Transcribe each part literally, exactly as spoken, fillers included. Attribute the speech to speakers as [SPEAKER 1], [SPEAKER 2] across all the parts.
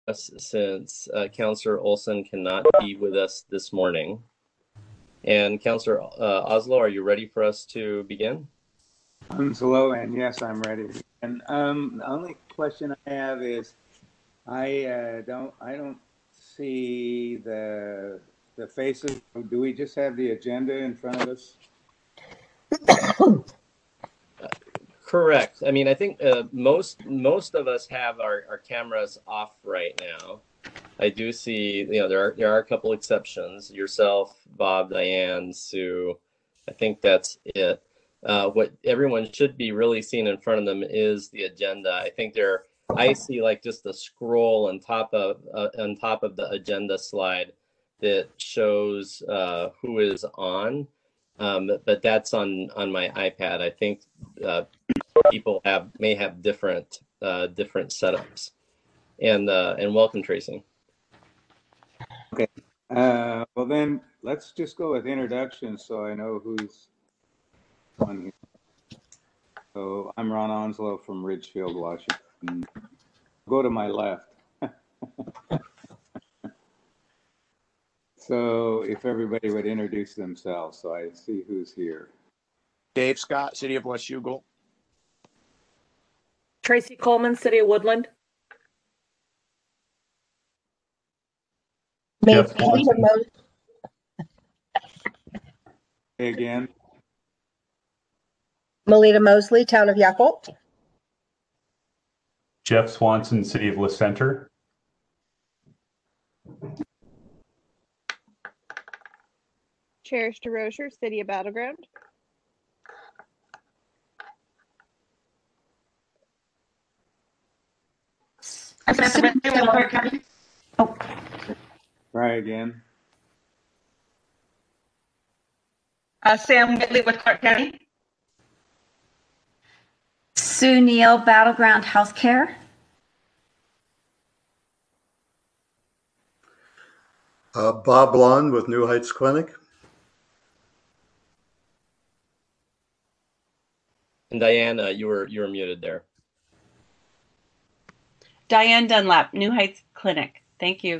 [SPEAKER 1] us since uh, Councillor Olson cannot be with us this morning. And Councillor uh, Oslo, are you ready for us to begin?
[SPEAKER 2] Hello, and yes, I'm ready. And um, the only question I have is, I uh, don't, I don't see the the faces. Do we just have the agenda in front of us?
[SPEAKER 1] Correct. I mean, I think uh, most most of us have our, our cameras off right now. I do see, you know, there are there are a couple exceptions. Yourself, Bob, Diane, Sue. I think that's it. Uh, what everyone should be really seeing in front of them is the agenda. I think there, I see like just a scroll on top of uh, on top of the agenda slide that shows uh, who is on, um, but that's on on my iPad. I think uh, people have may have different uh, different setups. And uh, and welcome, Tracy.
[SPEAKER 2] Okay. Uh, well, then let's just go with introductions so I know who's on here. So I'm Ron Onslow from Ridgefield, Washington. Go to my left. So if everybody would introduce themselves so I see who's here.
[SPEAKER 3] Dave Scott, City of West Hugo.
[SPEAKER 4] Tracy Coleman, City of Woodland.
[SPEAKER 5] Jeff Swanson.
[SPEAKER 2] Again.
[SPEAKER 6] Melita Mosley, Town of Yakult.
[SPEAKER 5] Jeff Swanson, City of La Center.
[SPEAKER 7] Cherish DeRocher, City of Battleground.
[SPEAKER 2] Oh. Try again.
[SPEAKER 8] Uh, Sam Whitley with Clark County.
[SPEAKER 9] Sue Neal, Battleground Healthcare.
[SPEAKER 10] Uh, Bob Lund with New Heights Clinic.
[SPEAKER 1] And Diane, uh, you were you were muted there.
[SPEAKER 8] Diane Dunlap, New Heights Clinic. Thank you.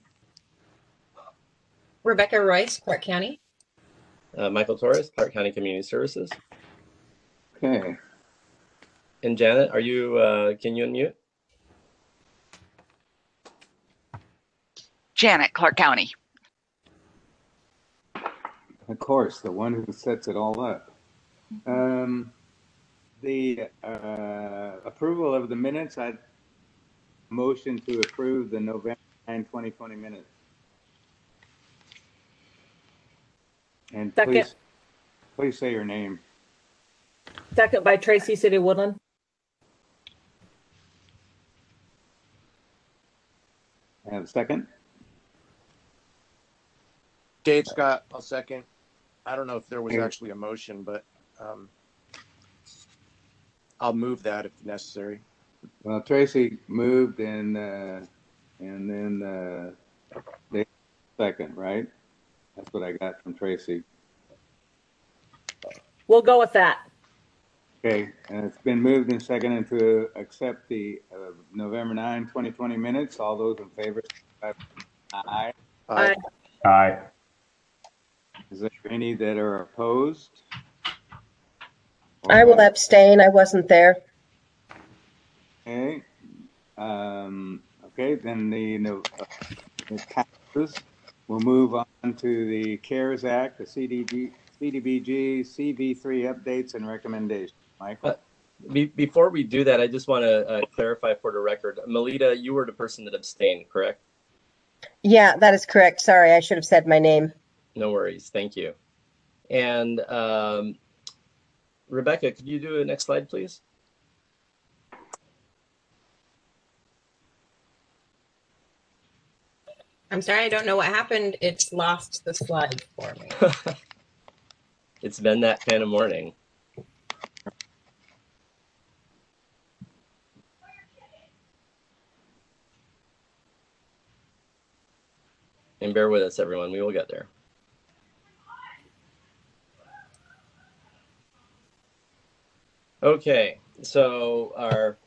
[SPEAKER 11] Rebecca Royce, Clark County.
[SPEAKER 1] Uh, Michael Torres, Clark County Community Services.
[SPEAKER 2] Okay.
[SPEAKER 1] And Janet, are you? Uh, can you unmute?
[SPEAKER 12] Janet, Clark County.
[SPEAKER 2] Of course, the one who sets it all up. Um, the uh, approval of the minutes. I'd motion to approve the November ninth, twenty twenty minutes. And
[SPEAKER 4] Second.
[SPEAKER 2] please, please say your name.
[SPEAKER 4] Second by Tracy, City of Woodland.
[SPEAKER 2] I have a second.
[SPEAKER 3] Dave Scott, I'll second. I don't know if there was
[SPEAKER 2] Okay.
[SPEAKER 3] actually a motion, but um, I'll move that if necessary.
[SPEAKER 2] Well, Tracy moved and uh, and then uh, Dave second, right? That's what I got from Tracy.
[SPEAKER 4] We'll go with that.
[SPEAKER 2] Okay, and it's been moved and seconded to accept the uh, November ninth, twenty twenty minutes. All those in favor, aye.
[SPEAKER 3] Aye.
[SPEAKER 5] Aye.
[SPEAKER 2] Is there any that are opposed?
[SPEAKER 6] I will abstain. I wasn't there.
[SPEAKER 2] Okay. Um, okay, then the, no, uh, it passes. We'll move on to the CARES Act, the C D B, C D B G, C V three updates and recommendations. Michael?
[SPEAKER 1] Uh, be, before we do that, I just want to uh, clarify for the record. Melita, you were the person that abstained, correct?
[SPEAKER 6] Yeah, that is correct. Sorry, I should have said my name.
[SPEAKER 1] No worries. Thank you. And um, Rebecca, could you do the next slide, please?
[SPEAKER 11] I'm sorry, I don't know what happened. It's lost the slide for me.
[SPEAKER 1] It's been that kind of morning. And bear with us, everyone. We will get there. Okay, so our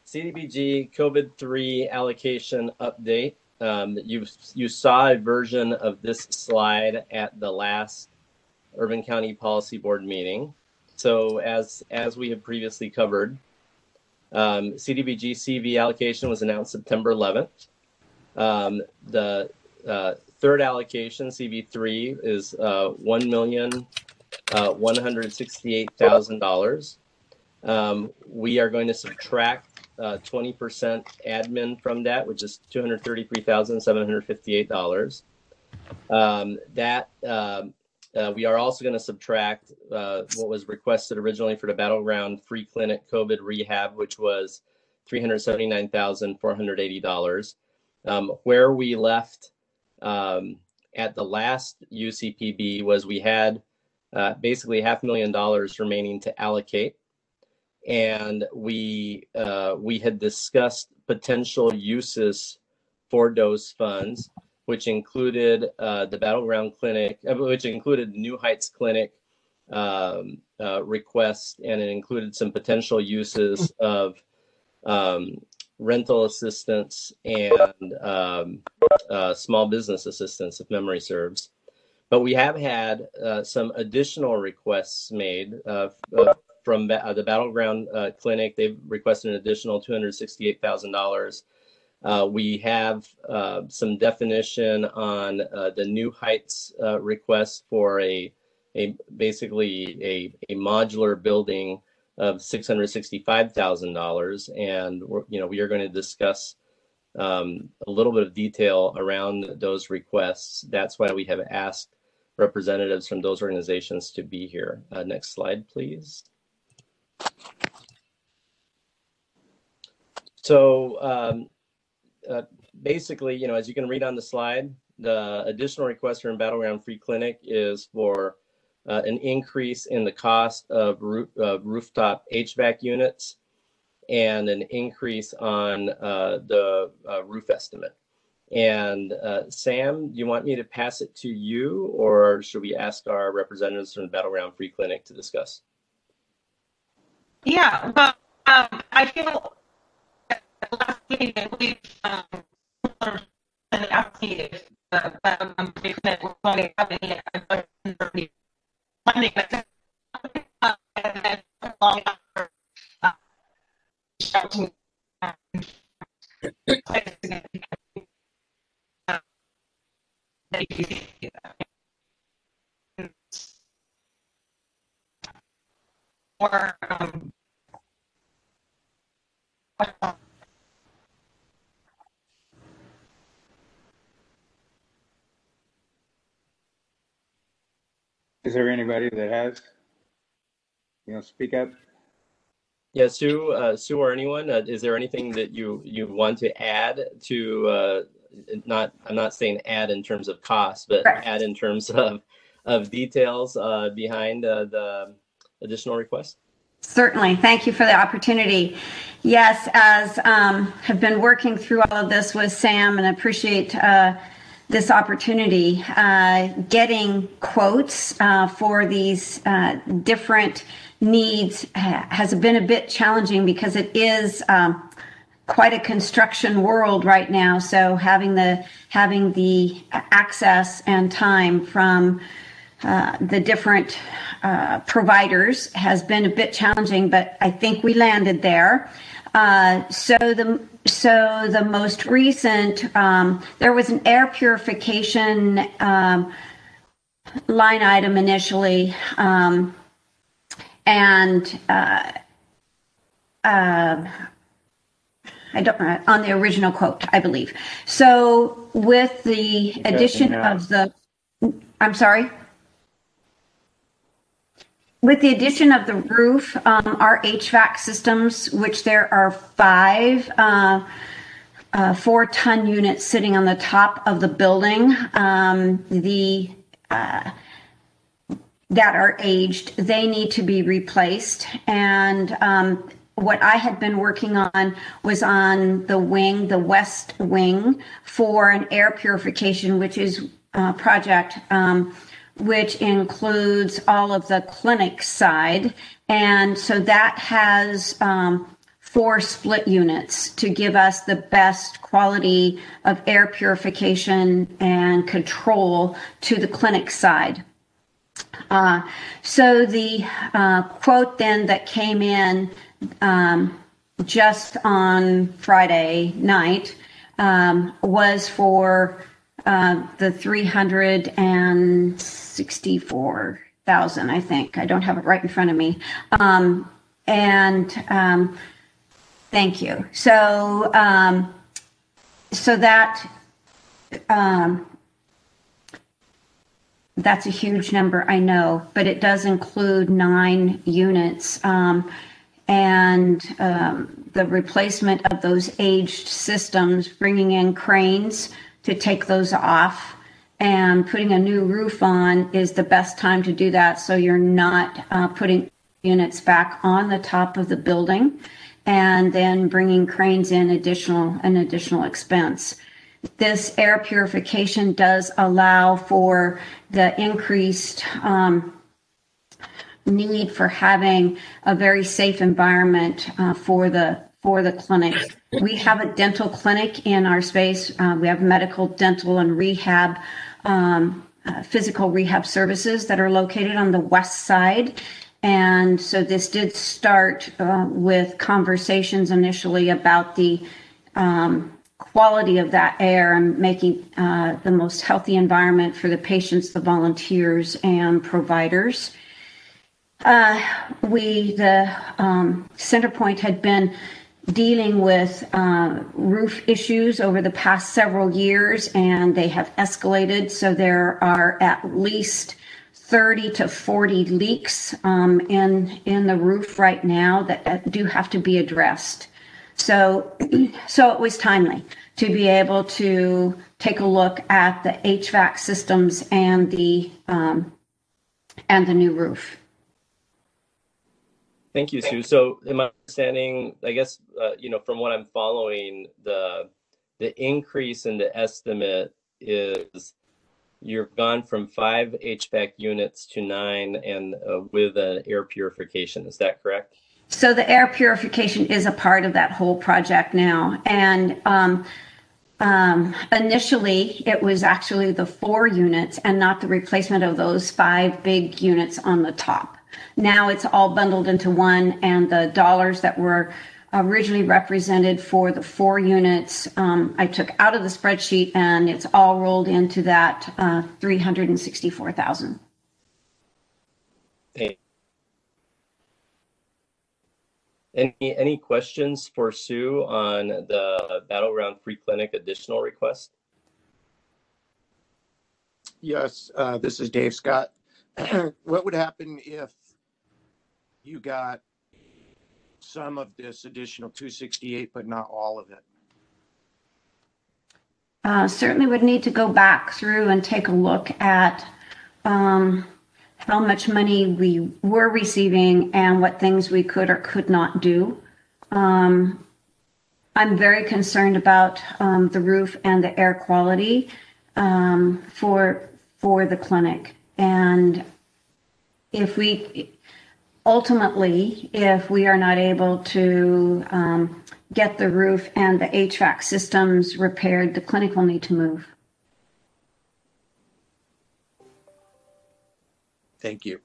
[SPEAKER 1] C D B G COVID three allocation update. Um, you you saw a version of this slide at the last Urban County Policy Board meeting. So as as we have previously covered, um, C D B G C V allocation was announced September eleventh. Um, the uh, third allocation, C V three, is uh, one million one hundred sixty-eight thousand dollars. Um, we are going to subtract uh, twenty percent admin from that, which is two hundred thirty-three thousand seven hundred fifty-eight dollars. Um, that um, uh, we are also going to subtract uh, what was requested originally for the Battleground Free Clinic COVID Rehab, which was three hundred seventy-nine thousand four hundred eighty dollars. Um, where we left um, at the last U C P B was we had uh, basically half a million dollars remaining to allocate. And we uh, we had discussed potential uses for those funds, which included uh, the Battleground Clinic, which included New Heights Clinic um, uh, request, and it included some potential uses of um, rental assistance and um, uh, small business assistance, if memory serves. But we have had uh, some additional requests made uh, uh, from uh, the Battleground uh, Clinic. They've requested an additional two hundred sixty-eight thousand dollars. Uh, we have uh, some definition on uh, the New Heights uh, request for a, a basically a, a modular building of six hundred sixty-five thousand dollars, and we're, you know we are going to discuss um, a little bit of detail around those requests. That's why we have asked representatives from those organizations to be here. Uh, next slide, please. So um, uh, basically, you know, as you can read on the slide, the additional request from Battleground Free Clinic is for uh, an increase in the cost of roof, uh, rooftop H V A C units and an increase on uh, the uh, roof estimate. And uh, Sam, do you want me to pass it to you, or should we ask our representatives from Battleground Free Clinic to discuss?
[SPEAKER 8] Yeah, well, um, I feel that the last meeting that we um, allocated the um, Free Clinic was going to have any funding, uh, and then long after uh, shouting, um, or um,
[SPEAKER 2] Is there anybody that has, you know, speak up?
[SPEAKER 1] Yeah, Sue, uh, Sue, or anyone, uh, is there anything that you you want to add to? Uh, not, I'm not saying add in terms of cost, but
[SPEAKER 9] Right.
[SPEAKER 1] add in terms of of details uh, behind uh, the additional request.
[SPEAKER 9] Certainly. Thank you for the opportunity. Yes, as um, have been working through all of this with Sam, and appreciate uh, this opportunity. Uh, getting quotes uh, for these uh, different needs ha- has been a bit challenging because it is um, quite a construction world right now. So having the having the access and time from uh, the different uh, providers has been a bit challenging, but I think we landed there. Uh, so the so the most recent um, there was an air purification um, line item initially, um, and uh, uh, I don't uh, on the original quote, I believe. So with the addition
[SPEAKER 2] Yeah, yeah.
[SPEAKER 9] of the, I'm sorry. With the addition of the roof, um, our H V A C systems, which there are five uh, uh, four-ton units sitting on the top of the building, um, the uh, that are aged, they need to be replaced. And um, what I had been working on was on the wing, the west wing, for an air purification, which is a project um, which includes all of the clinic side. And so that has um, four split units to give us the best quality of air purification and control to the clinic side. Uh, so the uh, quote then that came in um, just on Friday night um, was for uh, the three hundred sixty-four thousand, I think. I don't have it right in front of me. Um, and um, thank you. So, um, so that um, that's a huge number, I know, but it does include nine units. Um, and um, the replacement of those aged systems, bringing in cranes to take those off and putting a new roof on is the best time to do that, so you're not uh, putting units back on the top of the building and then bringing cranes in additional an additional expense. This air purification does allow for the increased um, need for having a very safe environment uh, for the for the clinic. We have a dental clinic in our space. Uh, we have medical, dental, and rehab, um, uh, physical rehab services that are located on the west side. And so this did start uh, with conversations initially about the um, quality of that air and making uh, the most healthy environment for the patients, the volunteers, and providers. Uh, we, the um, Centerpoint had been dealing with uh, roof issues over the past several years, and they have escalated. So there are at least thirty to forty leaks um, in in the roof right now that, that do have to be addressed. So, so it was timely to be able to take a look at the H V A C systems and the um, and the new roof.
[SPEAKER 1] Thank you, Sue. So, am I understanding? I guess uh, you know, from what I'm following, the the increase in the estimate is you've gone from five H V A C units to nine, and uh, with an air purification. Is that correct?
[SPEAKER 9] So the air purification is a part of that whole project now, and um, um, initially it was actually the four units and not the replacement of those five big units on the top. Now it's all bundled into one, and the dollars that were originally represented for the four units, um, I took out of the spreadsheet, and it's all rolled into that uh, three hundred sixty-four thousand.
[SPEAKER 1] Hey. Any any questions for Sue on the Battleground Free Clinic additional request?
[SPEAKER 3] Yes, uh, this is Dave Scott. What would happen if you got some of this additional two sixty-eight, but not all of it?
[SPEAKER 9] Uh, certainly would need to go back through and take a look at um, how much money we were receiving and what things we could or could not do. Um, I'm very concerned about um, the roof and the air quality um, for for the clinic. And if we ultimately, if we are not able to um, get the roof and the H V A C systems repaired, the clinic will need to move.
[SPEAKER 3] Thank you.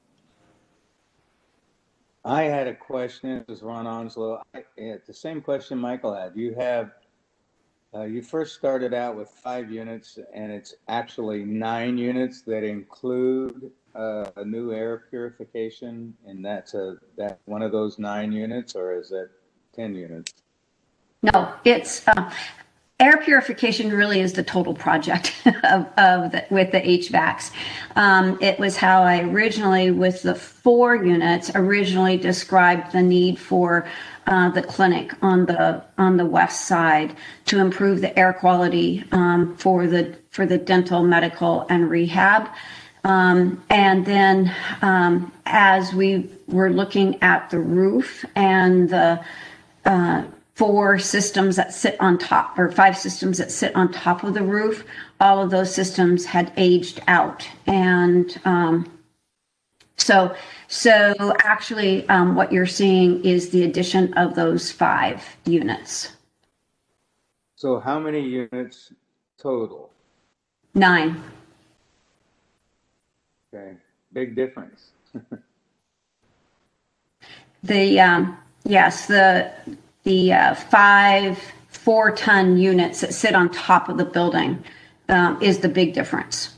[SPEAKER 2] I had a question. This is Ron Onslow. I, it's the same question Michael had. You have, uh, you first started out with five units, and it's actually nine units that include uh, a new air purification, and that's a that one of those nine units, or is it ten units?
[SPEAKER 9] No, it's uh, air purification really is the total project of, of the, with the H V A Cs. Um, it was how I originally, with the four units, originally described the need for uh, the clinic on the on the west side to improve the air quality um, for the for the dental, medical, and rehab. Um, and then um, as we were looking at the roof and the uh, four systems that sit on top, or five systems that sit on top of the roof, all of those systems had aged out. And um, So, so actually, um, what you're seeing is the addition of those five units.
[SPEAKER 2] So how many units total?
[SPEAKER 9] Nine.
[SPEAKER 2] Okay, big difference.
[SPEAKER 9] The um, yes, the the uh, five four-ton units that sit on top of the building um, is the big difference.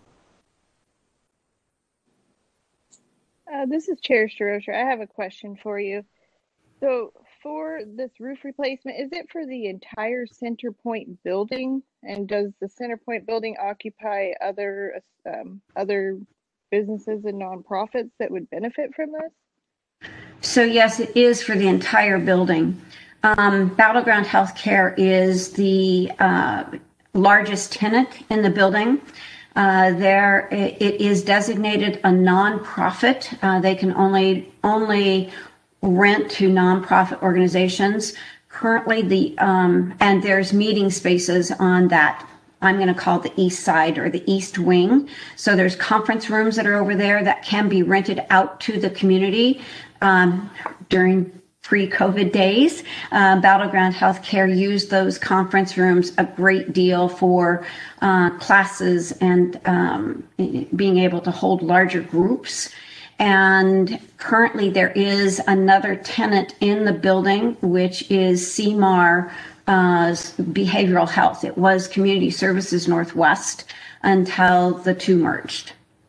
[SPEAKER 7] Uh, this is Chair Strosher. I have a question for you. So for this roof replacement, is it for the entire Center Point building? And does the Center Point building occupy other um, other businesses and nonprofits that would benefit from this?
[SPEAKER 9] So yes, it is for the entire building. Um, Battleground Healthcare is the uh, largest tenant in the building. Uh, there, it, it is designated a nonprofit. Uh, they can only only rent to nonprofit organizations. Currently, the um, and there's meeting spaces on that. I'm going to call it the east side or the east wing. So there's conference rooms that are over there that can be rented out to the community um, during pre-COVID days. Uh, Battleground Healthcare used those conference rooms a great deal for uh, classes and um, being able to hold larger groups. And currently there is another tenant in the building, which is C M A R uh, Behavioral Health. It was Community Services Northwest until the two merged.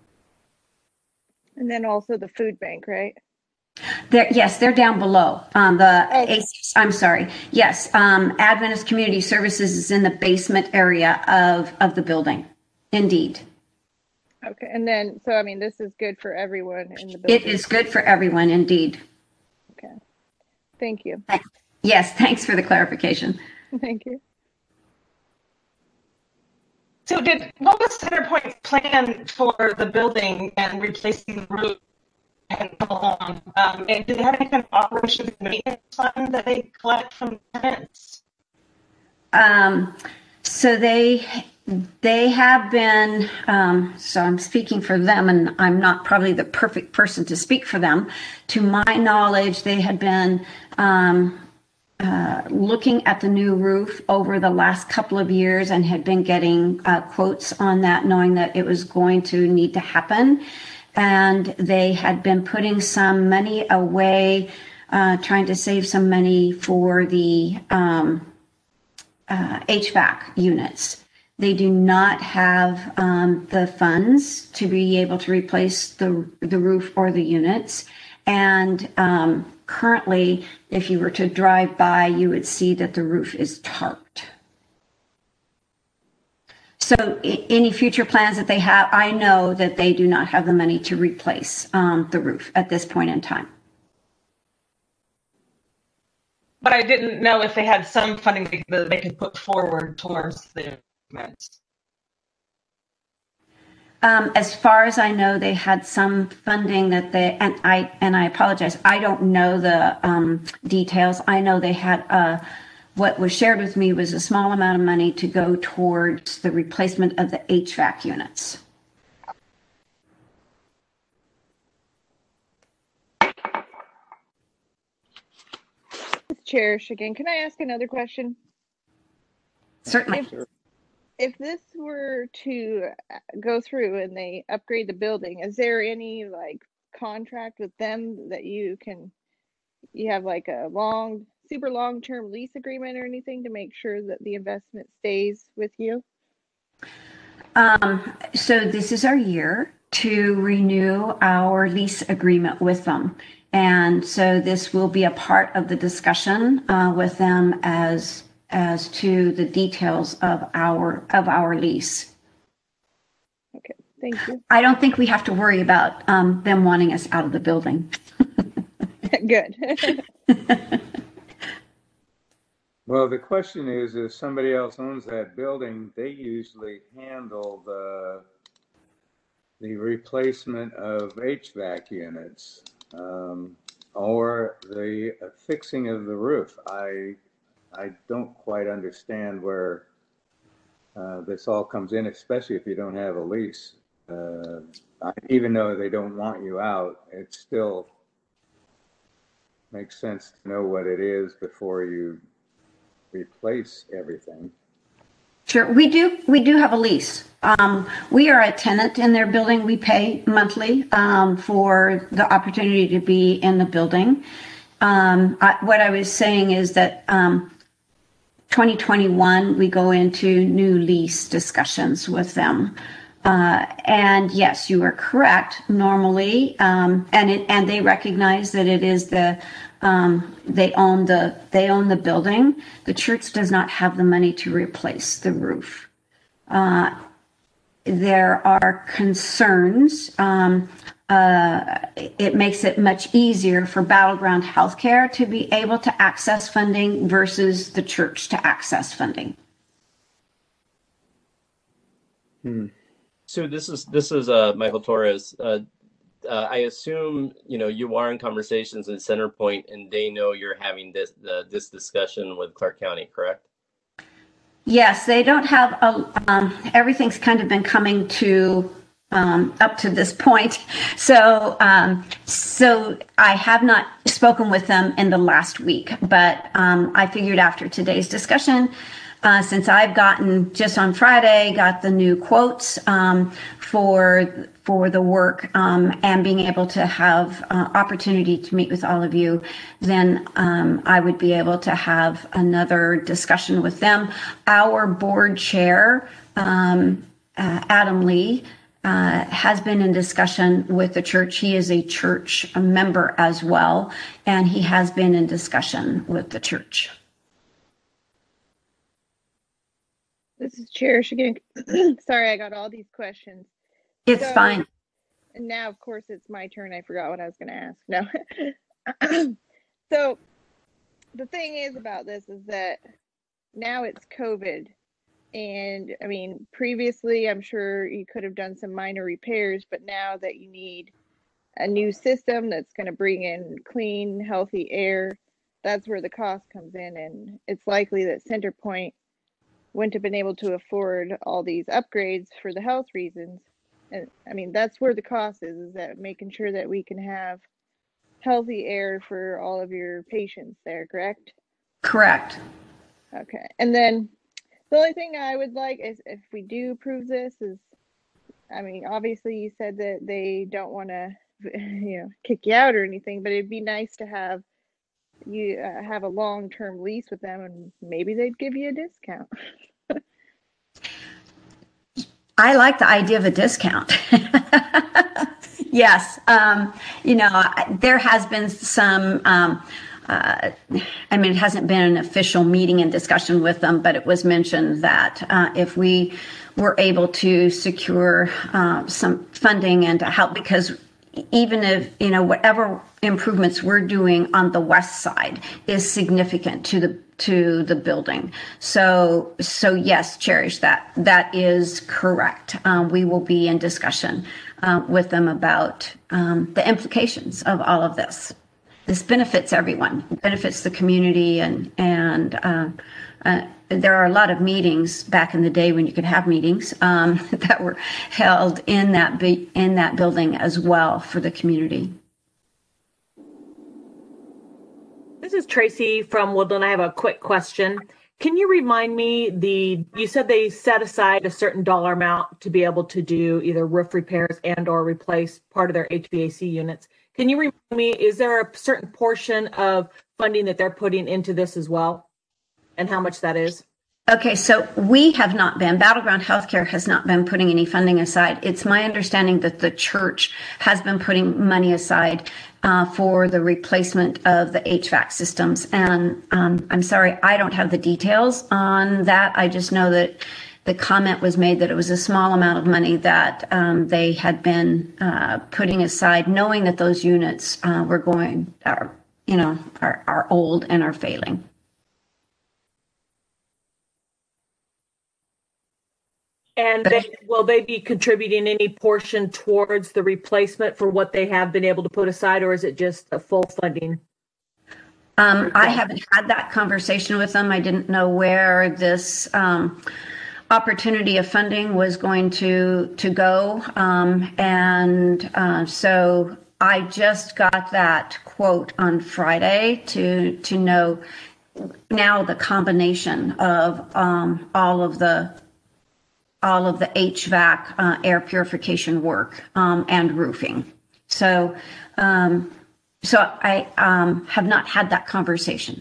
[SPEAKER 7] And then also the food bank, right?
[SPEAKER 9] They're, yes, they're down below. Um, the
[SPEAKER 7] Okay.
[SPEAKER 9] A C S, I'm sorry. Yes, um, Adventist Community Services is in the basement area of, of the building. Indeed.
[SPEAKER 7] Okay. And then, so I mean, this is good for everyone in the building.
[SPEAKER 9] It is good for everyone, indeed.
[SPEAKER 7] Okay. Thank you.
[SPEAKER 9] Yes, thanks for the clarification.
[SPEAKER 7] Thank you.
[SPEAKER 8] So did, what was CenterPoint's plan for the building and replacing the roof and so on? Um, and do they have any kind of operations and maintenance fund that they collect from tenants?
[SPEAKER 9] Um, so they they have been. Um, so I'm speaking for them, and I'm not probably the perfect person to speak for them. To my knowledge, they had been um, uh, looking at the new roof over the last couple of years and had been getting uh, quotes on that, knowing that it was going to need to happen. And they had been putting some money away, uh, trying to save some money for the um, uh, H V A C units. They do not have um, the funds to be able to replace the the roof or the units. And um, currently, if you were to drive by, you would see that the roof is tarped. So any future plans that they have, I know that they do not have the money to replace um, the roof at this point in time.
[SPEAKER 8] But I didn't know if they had some funding that they could put forward towards the improvements.
[SPEAKER 9] Um, as far as I know, they had some funding that they, and I and I apologize, I don't know the um, details. I know they had uh, what was shared with me was a small amount of money to go towards the replacement of the H V A C units.
[SPEAKER 7] Cherish again. Can I ask another question?
[SPEAKER 9] Certainly.
[SPEAKER 7] If, if this were to go through and they upgrade the building, is there any like contract with them that you can, you have like a long, super long-term lease agreement or anything to make sure that the investment stays with you?
[SPEAKER 9] Um, so this is our year to renew our lease agreement with them. And so this will be a part of the discussion uh, with them as as to the details of our of our lease.
[SPEAKER 7] Okay, thank you.
[SPEAKER 9] I don't think we have to worry about um, them wanting us out of the building.
[SPEAKER 7] Good.
[SPEAKER 2] Well, the question is, if somebody else owns that building, they usually handle the the replacement of H V A C units. Um, or the fixing of the roof. I I don't quite understand where uh, this all comes in, especially if you don't have a lease. uh, even though they don't want you out, it still makes sense to know what it is before you replace everything.
[SPEAKER 9] Sure, we do. We do have a lease. Um, we are a tenant in their building. We pay monthly um, for the opportunity to be in the building. Um, I, what I was saying is that um, twenty twenty-one, we go into new lease discussions with them. Uh, and yes, you are correct. Normally, um, and it, and they recognize that it is the um, they own the they own the building. The church does not have the money to replace the roof. Uh, there are concerns. Um, uh, it makes it much easier for Battleground Healthcare to be able to access funding versus the church to access funding.
[SPEAKER 2] Hmm.
[SPEAKER 1] So this is this is uh, Michael Torres. Uh, uh, I assume you know you are in conversations in Centerpoint, and they know you're having this uh, this discussion with Clark County, correct?
[SPEAKER 9] Yes, they don't have a. Um, everything's kind of been coming to um, up to this point, so um, so I have not spoken with them in the last week, but um, I figured after today's discussion. Uh, since I've gotten just on Friday, got the new quotes um, for for the work um, and being able to have uh, opportunity to meet with all of you, then um, I would be able to have another discussion with them. Our board chair, um, uh, Adam Lee, uh, has been in discussion with the church. He is a church member as well, and he has been in discussion with the church.
[SPEAKER 7] This is Cherish again. Sorry, I got all these questions.
[SPEAKER 9] It's
[SPEAKER 7] so,
[SPEAKER 9] fine.
[SPEAKER 7] And now, of course, it's my turn. I forgot what I was going to ask. No. So the thing is about this is that now it's COVID. And I mean, previously, I'm sure you could have done some minor repairs, but now that you need a new system that's going to bring in clean, healthy air, that's where the cost comes in. And it's likely that Centerpoint wouldn't have been able to afford all these upgrades for the health reasons. And I mean, that's where the cost is, is that making sure that we can have healthy air for all of your patients there, correct?
[SPEAKER 9] Correct.
[SPEAKER 7] Okay. And then the only thing I would like is if we do approve this is, I mean, obviously you said that they don't want to, you know, kick you out or anything, but it'd be nice to have you uh, have a long-term lease with them and maybe they'd give you a discount.
[SPEAKER 9] I like the idea of a discount. Yes. Um, you know, there has been some, um, uh, I mean, it hasn't been an official meeting and discussion with them, but it was mentioned that uh, if we were able to secure uh, some funding and to help, because even if, you know, whatever improvements we're doing on the west side is significant to the to the building. So, so yes, Cherish, that that is correct. Um, we will be in discussion uh, with them about um, the implications of all of this. This benefits everyone, it benefits the community, and and uh, uh, there are a lot of meetings back in the day when you could have meetings um, that were held in that be- in that building as well for the community.
[SPEAKER 4] This is Tracy from Woodland. I have a quick question. Can you remind me the, you said they set aside a certain dollar amount to be able to do either roof repairs and or replace part of their H V A C units. Can you remind me, is there a certain portion of funding that they're putting into this as well? And how much that is?
[SPEAKER 9] Okay, so we have not been, Battleground Healthcare has not been putting any funding aside. It's my understanding that the church has been putting money aside uh, for the replacement of the H V A C systems. And um, I'm sorry, I don't have the details on that. I just know that the comment was made that it was a small amount of money that um, they had been uh, putting aside, knowing that those units uh, were going, are, you know, are, are old and are failing.
[SPEAKER 4] And they, will they be contributing any portion towards the replacement for what they have been able to put aside, or is it just a full funding?
[SPEAKER 9] Um, I haven't had that conversation with them. I didn't know where this, um, opportunity of funding was going to to go, um, and uh, so I just got that quote on Friday to to know now the combination of um, all of the all of the H V A C uh, air purification work um, and roofing. So, um, so I um, have not had that conversation.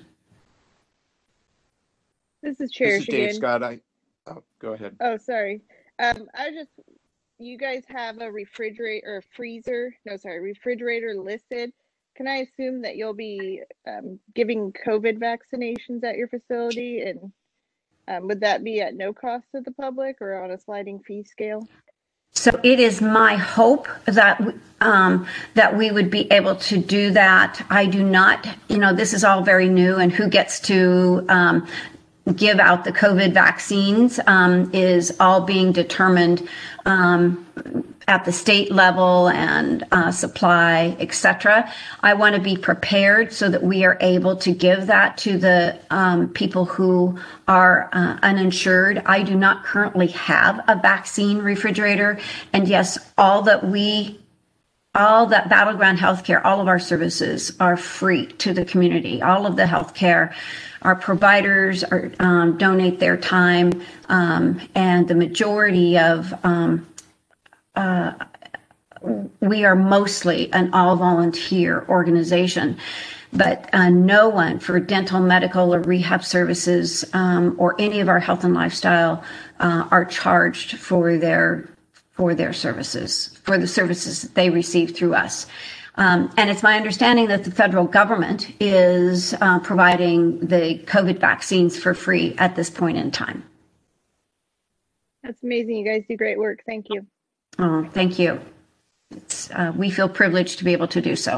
[SPEAKER 7] This is Chair
[SPEAKER 3] This is Dave
[SPEAKER 7] again.
[SPEAKER 3] Scott. I, oh, go ahead.
[SPEAKER 7] Oh, sorry. Um, I just, you guys have a refrigerator or freezer, no, sorry, refrigerator listed. Can I assume that you'll be um, giving COVID vaccinations at your facility? And um, would that be at no cost to the public or on a sliding fee scale?
[SPEAKER 9] So it is my hope that um, that we would be able to do that. I do not, you know, this is all very new, and who gets to um, give out the COVID vaccines um, is all being determined um, at the state level and uh, supply, et cetera. I want to be prepared so that we are able to give that to the um, people who are uh, uninsured. I do not currently have a vaccine refrigerator. And yes, all that we all that Battleground Healthcare, all of our services are free to the community. All of the healthcare, our providers are, um, donate their time, um, and the majority of um, uh, we are mostly an all-volunteer organization. But uh, no one for dental, medical, or rehab services, um, or any of our health and lifestyle uh, are charged for their for their services, for the services that they receive through us. Um, and it's my understanding that the federal government is uh, providing the COVID vaccines for free at this point in time.
[SPEAKER 7] That's amazing. You guys do great work. Thank you.
[SPEAKER 9] Oh, thank you. It's, uh, we feel privileged to be able to do so.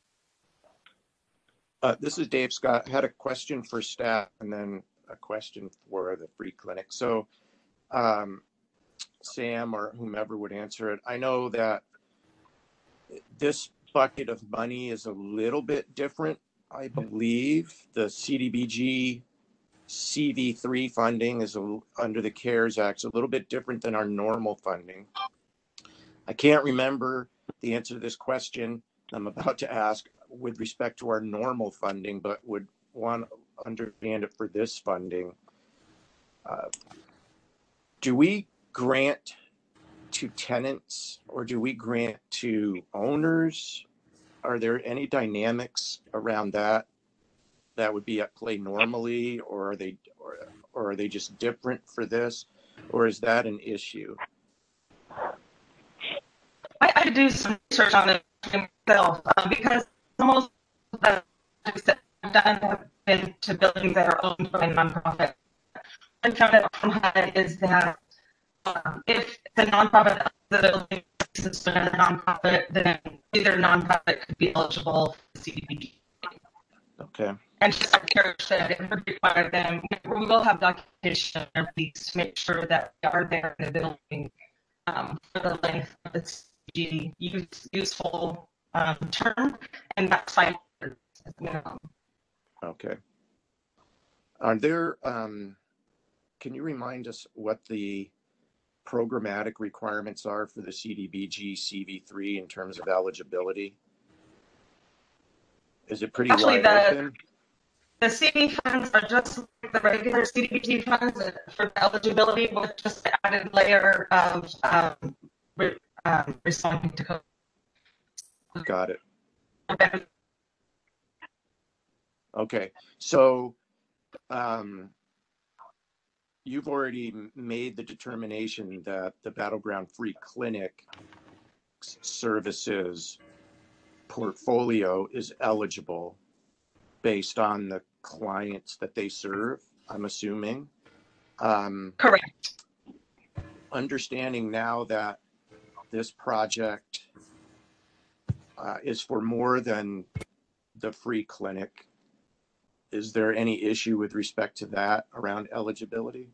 [SPEAKER 3] Uh, this is Dave Scott. I had a question for staff and then a question for the free clinic. So um, Sam or whomever would answer it. I know that this bucket of money is a little bit different. I believe the C D B G C V three funding is a, under the CARES Act, a little bit different than our normal funding. I can't remember the answer to this question I'm about to ask with respect to our normal funding, but would want to understand it for this funding. Uh, do we grant to tenants or do we grant to owners? Are there any dynamics around that that would be at play normally, or are they, or, or are they just different for this, or is that an issue?
[SPEAKER 8] I, I do some research on it myself uh, because most of the projects that I've done have been to buildings that are owned by nonprofit. I found out from H U D is that um, if the nonprofit owns the building is a nonprofit, then either nonprofit could be eligible for C D B G.
[SPEAKER 3] Okay.
[SPEAKER 8] And just like Kara said, it would require them, we will have documentation or leaks to make sure that they are there in the building um, for the length of the C D B G use, useful um, term, and that's five years as minimum.
[SPEAKER 3] Okay. Are there, um, can you remind us what the programmatic requirements are for the C D B G C V three in terms of eligibility? Is it pretty
[SPEAKER 8] Actually,
[SPEAKER 3] wide
[SPEAKER 8] the,
[SPEAKER 3] open?
[SPEAKER 8] The C D B funds are just like the regular C D B G funds for eligibility with just the added layer of um, re, um, responding to COVID.
[SPEAKER 3] Got it.
[SPEAKER 8] Okay.
[SPEAKER 3] Okay. So um, you've already made the determination that the Battleground Free Clinic services portfolio is eligible based on the clients that they serve, I'm assuming. Um,
[SPEAKER 8] Correct.
[SPEAKER 3] Understanding now that this project uh, is for more than the free clinic, is there any issue with respect to that around eligibility?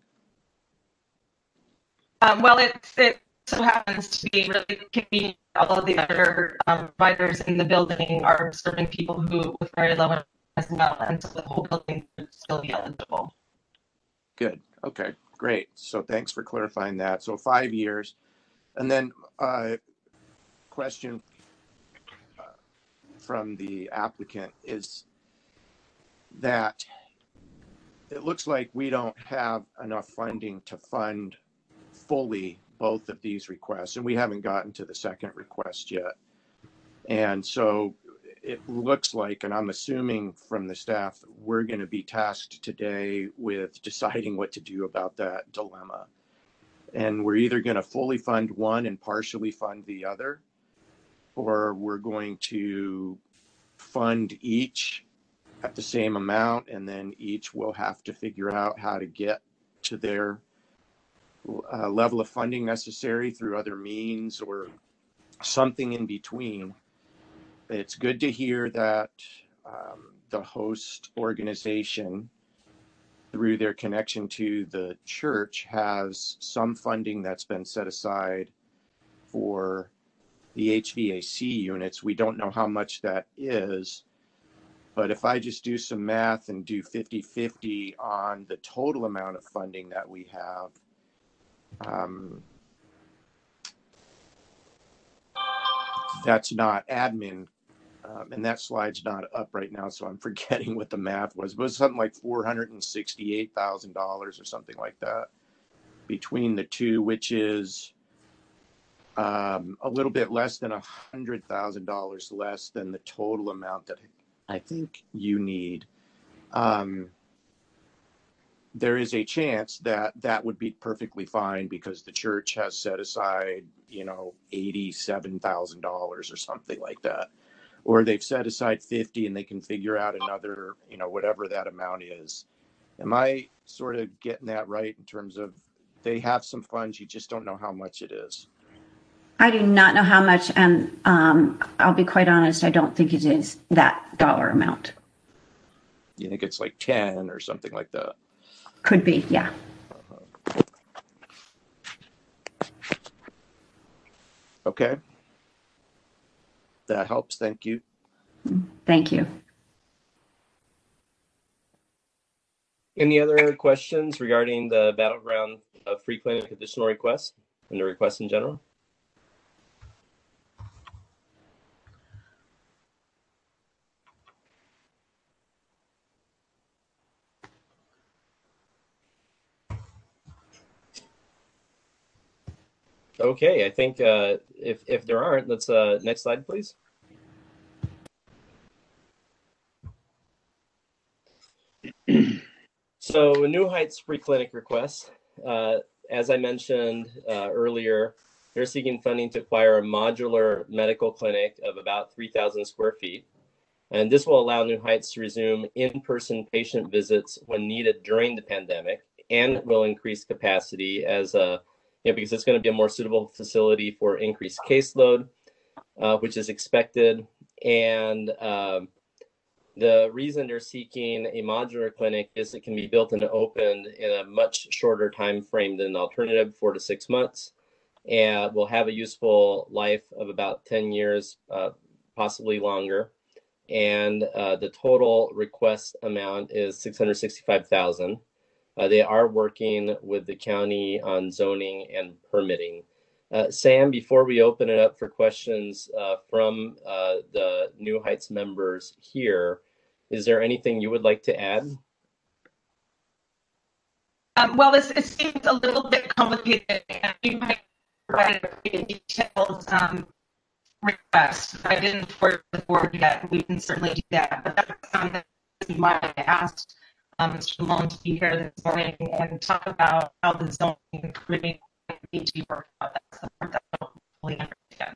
[SPEAKER 8] Um, well, it, it so happens to be really convenient. All of the other um, providers in the building are serving people who with very low income as well, and so the whole building would still be eligible.
[SPEAKER 3] Good. Okay, great. So thanks for clarifying that. So five years. And then uh, question uh, from the applicant is that it looks like we don't have enough funding to fund fully both of these requests, and we haven't gotten to the second request yet. And so it looks like, and I'm assuming from the staff, we're going to be tasked today with deciding what to do about that dilemma. And we're either going to fully fund one and partially fund the other, or we're going to fund each at the same amount, and then each will have to figure out how to get to their uh, level of funding necessary through other means or something in between. It's good to hear that um, the host organization, through their connection to the church, has some funding that's been set aside for the H V A C units. We don't know how much that is, but if I just do some math and do fifty fifty on the total amount of funding that we have, um, that's not admin. Um, and that slide's not up right now, so I'm forgetting what the math was. But it was something like four hundred sixty-eight thousand dollars or something like that between the two, which is um, a little bit less than one hundred thousand dollars less than the total amount that I think you need. Um, there is a chance that that would be perfectly fine because the church has set aside, you know, eighty-seven thousand dollars or something like that. Or they've set aside fifty and they can figure out another, you know, whatever that amount is. Am I sort of getting that right in terms of they have some funds, you just don't know how much it is?
[SPEAKER 9] I do not know how much, and um, I'll be quite honest, I don't think it is that dollar amount.
[SPEAKER 3] You think it's like ten or something like that?
[SPEAKER 9] Could be, yeah.
[SPEAKER 3] Uh-huh. Okay. That helps. Thank you.
[SPEAKER 9] Thank you.
[SPEAKER 1] Any other questions regarding the Battleground uh, free clinic additional request and the request in general? Okay, I think uh, if if there aren't, let's uh, next slide, please. So, New Heights free clinic request. Uh, as I mentioned uh, earlier, they're seeking funding to acquire a modular medical clinic of about three thousand square feet. And this will allow New Heights to resume in-person patient visits when needed during the pandemic, and it will increase capacity as a you know, because it's going to be a more suitable facility for increased caseload, uh, which is expected. And um, the reason they're seeking a modular clinic is it can be built and opened in a much shorter time frame than the alternative, four to six months, and will have a useful life of about ten years, uh, possibly longer. And uh, the total request amount is six hundred sixty-five thousand dollars. Uh, they are working with the county on zoning and permitting. Uh, Sam, before we open it up for questions uh, from uh, the New Heights members here, is there anything you would like to add?
[SPEAKER 8] Um, well, this it seems a little bit complicated, and you might provide a detailed um, request. I didn't forward the board yet. We can certainly do that, but that's something that why I asked um, Mister Malone to be here this morning and talk about how the zoning and permitting need to be worked out. That's the part that I don't fully understand.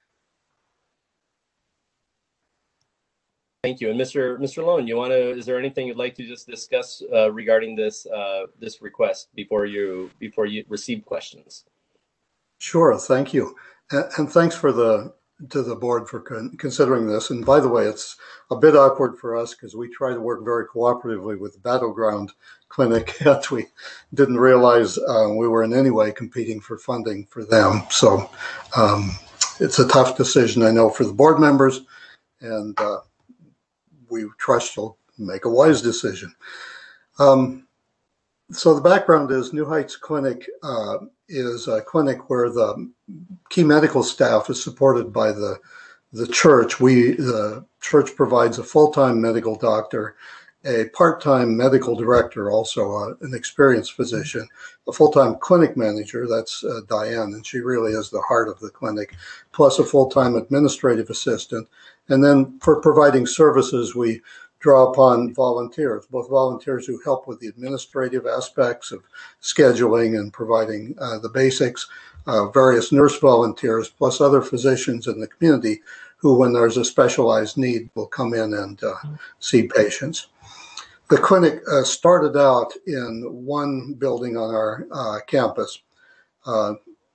[SPEAKER 1] Thank you. And Mister Mister Lone, you want to? Is there anything you'd like to just discuss uh, regarding this uh, this request before you before you receive questions?
[SPEAKER 10] Sure. Thank you, and, and thanks for the to the board for con considering this. And by the way, it's a bit awkward for us because we try to work very cooperatively with the Battleground Clinic, yet we didn't realize uh, we were in any way competing for funding for them. So um, it's a tough decision, I know, for the board members, and uh, we trust you'll make a wise decision. Um, so the background is New Heights Clinic uh, is a clinic where the key medical staff is supported by the the church. We the church provides a full-time medical doctor, a part-time medical director, also uh, an experienced physician, a full-time clinic manager, that's uh, Diane, and she really is the heart of the clinic, plus a full-time administrative assistant. And then for providing services, we draw upon volunteers, both volunteers who help with the administrative aspects of scheduling and providing uh, the basics, uh, various nurse volunteers, plus other physicians in the community who, when there's a specialized need, will come in and uh, see patients. The clinic uh, started out in one building on our uh, campus, uh,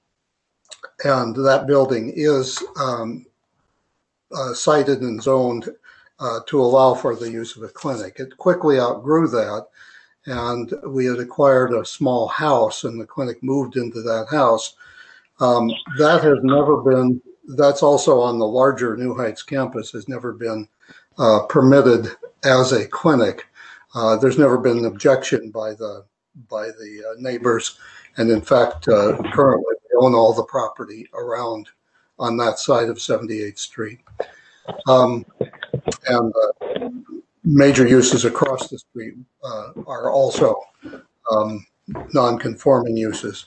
[SPEAKER 10] and that building is um, uh, sited and zoned uh, to allow for the use of a clinic. It quickly outgrew that, and we had acquired a small house, and the clinic moved into that house. Um, that has never been, that's also on the larger New Heights campus, has never been uh, permitted as a clinic. Uh, there's never been an objection by the by the uh, neighbors, and in fact, uh, currently we own all the property around on that side of seventy-eighth Street, um, and uh, major uses across the street uh, are also um, non-conforming uses.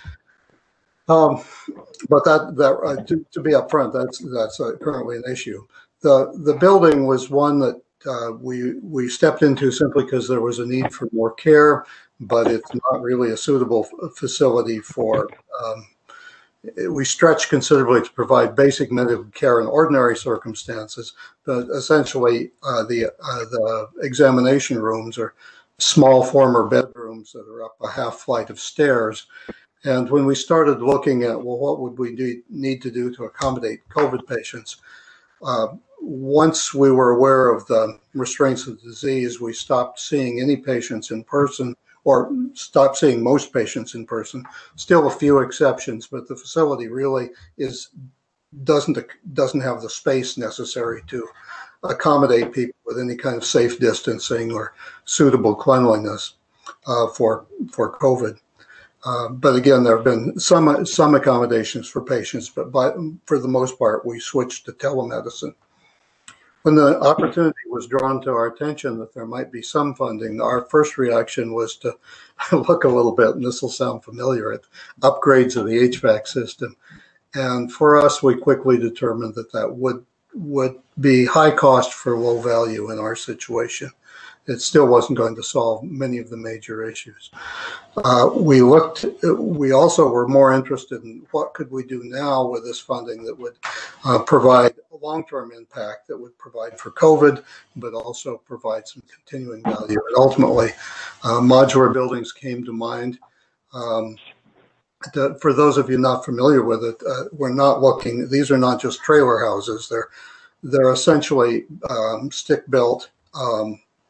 [SPEAKER 10] Um, but that that uh, to, to be upfront, that's that's uh, currently an issue. The the building was one that Uh, we we stepped into simply because there was a need for more care, but it's not really a suitable facility for. Um, we stretch considerably to provide basic medical care in ordinary circumstances, but essentially uh, the uh, the examination rooms are small former bedrooms that are up a half flight of stairs. And when we started looking at, well, what would we do, need to do to accommodate COVID patients? Uh, once we were aware of the restraints of the disease, we stopped seeing any patients in person, or stopped seeing most patients in person. Still a few exceptions, but the facility really is doesn't doesn't have the space necessary to accommodate people with any kind of safe distancing or suitable cleanliness uh, for for COVID. Uh, but again, there have been some some accommodations for patients, but by, for the most part, we switched to telemedicine. When the opportunity was drawn to our attention that there might be some funding, our first reaction was to look a little bit, and this will sound familiar, at upgrades of the H V A C system. And for us, we quickly determined that that would would be high cost for low value in our situation. It still wasn't going to solve many of the major issues. Uh, we looked, we also were more interested in what could we do now with this funding that would uh, provide a long-term impact, that would provide for COVID, but also provide some continuing value. And ultimately, uh, modular buildings came to mind. Um, to, for those of you not familiar with it, uh, we're not looking, these are not just trailer houses. They're, they're essentially um, stick-built um,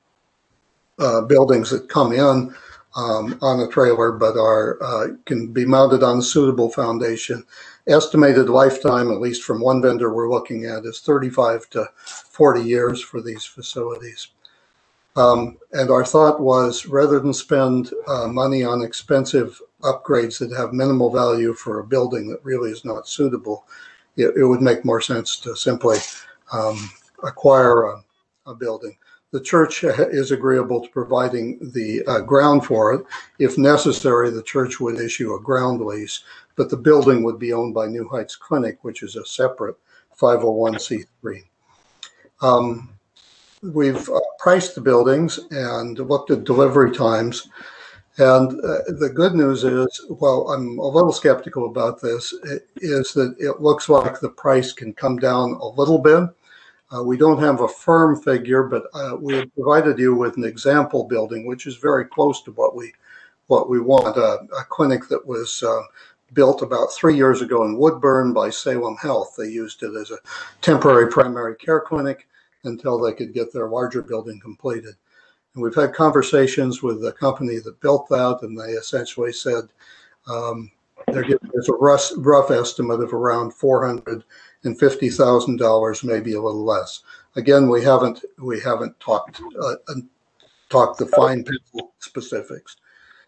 [SPEAKER 10] Uh, buildings that come in um, on a trailer, but are uh, can be mounted on a suitable foundation. Estimated lifetime, at least from one vendor we're looking at, is thirty-five to forty years for these facilities. Um, and our thought was, rather than spend uh, money on expensive upgrades that have minimal value for a building that really is not suitable, it, it would make more sense to simply um, acquire a, a building. The church is agreeable to providing the uh, ground for it. If necessary, the church would issue a ground lease, but the building would be owned by New Heights Clinic, which is a separate five oh one c three. Um, we've uh, priced the buildings and looked at delivery times. And uh, the good news is, well, I'm a little skeptical about this, is that it looks like the price can come down a little bit. Uh, we don't have a firm figure, but uh, we have provided you with an example building, which is very close to what we what we want. Uh, a clinic that was uh, built about three years ago in Woodburn by Salem Health. They used it as a temporary primary care clinic until they could get their larger building completed. And we've had conversations with the company that built that, and they essentially said um, they're giving us a rough, rough estimate of around four hundred and fifty thousand dollars, maybe a little less. Again, we haven't we haven't talked uh, talked the fine pencil specifics.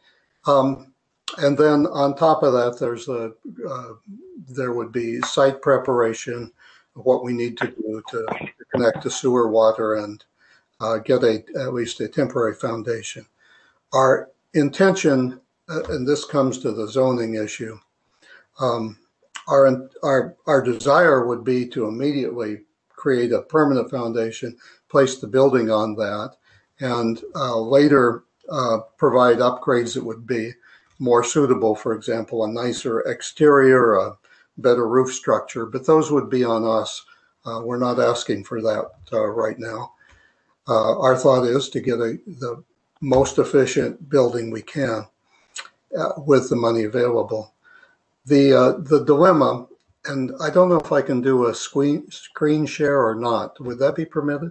[SPEAKER 10] Um, and then on top of that, there's a uh, there would be site preparation, what we need to do to, to connect to sewer, water, and uh, get a at least a temporary foundation. Our intention, uh, and this comes to the zoning issue, um, our our our desire would be to immediately create a permanent foundation, place the building on that, and uh, later uh, provide upgrades that would be more suitable. For example, a nicer exterior, a better roof structure, but those would be on us. Uh, we're not asking for that uh, right now. Uh, our thought is to get a, the most efficient building we can uh, with the money available. The uh, the dilemma, and I don't know if I can do a screen screen share or not. Would that be permitted?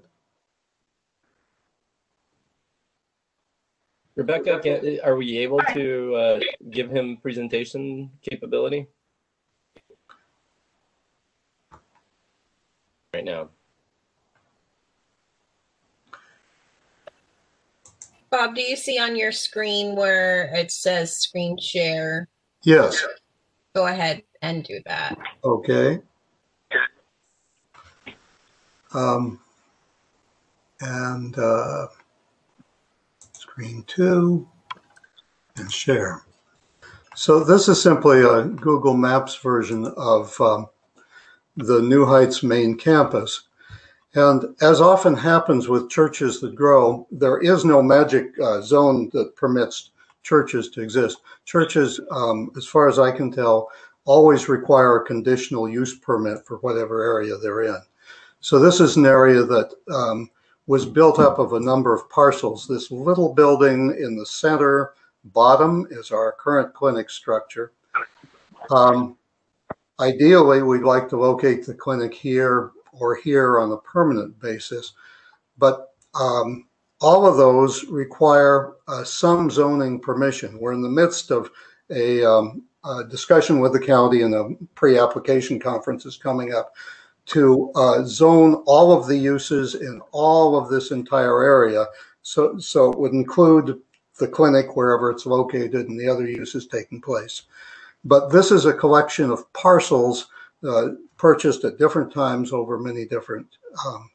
[SPEAKER 1] Rebecca, can, are we able to uh, give him presentation capability right now?
[SPEAKER 11] Bob, do you see on your screen where it says screen share?
[SPEAKER 10] Yes.
[SPEAKER 11] Go ahead and do that.
[SPEAKER 10] Okay. Um, and uh, screen two and share. So this is simply a Google Maps version of um, the New Heights main campus. And as often happens with churches that grow, there is no magic uh, zone that permits churches to exist. Churches, um, as far as I can tell, always require a conditional use permit for whatever area they're in. So this is an area that um, was built up of a number of parcels. This little building in the center bottom is our current clinic structure. Um, ideally, we'd like to locate the clinic here or here on a permanent basis, but um, all of those require uh, some zoning permission. We're in the midst of a, um, a discussion with the county, and a pre-application conference is coming up to uh, zone all of the uses in all of this entire area. So, so it would include the clinic wherever it's located and the other uses taking place. But this is a collection of parcels uh, purchased at different times over many different, um,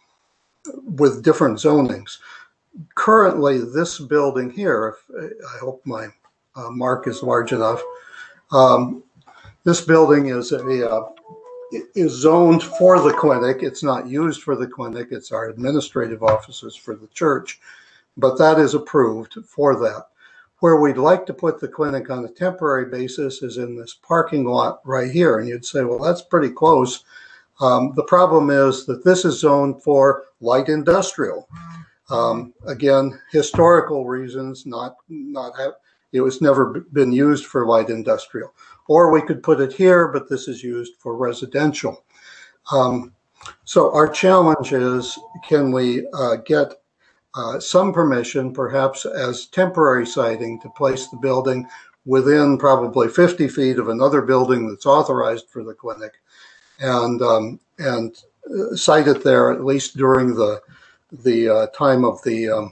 [SPEAKER 10] with different zonings. Currently, this building here, if, I hope my uh, mark is large enough, um, this building is a uh, is zoned for the clinic. It's not used for the clinic. It's our administrative offices for the church, but that is approved for that. Where we'd like to put the clinic on a temporary basis is in this parking lot right here. And you'd say, well, that's pretty close. Um, the problem is that this is zoned for light industrial. Um, again, historical reasons, not, not have, it was never been used for light industrial. Or we could put it here, but this is used for residential. Um, so our challenge is, can we uh, get Uh, some permission, perhaps as temporary siting, to place the building within probably fifty feet of another building that's authorized for the clinic, and um, and uh, site it there at least during the the uh, time of the um,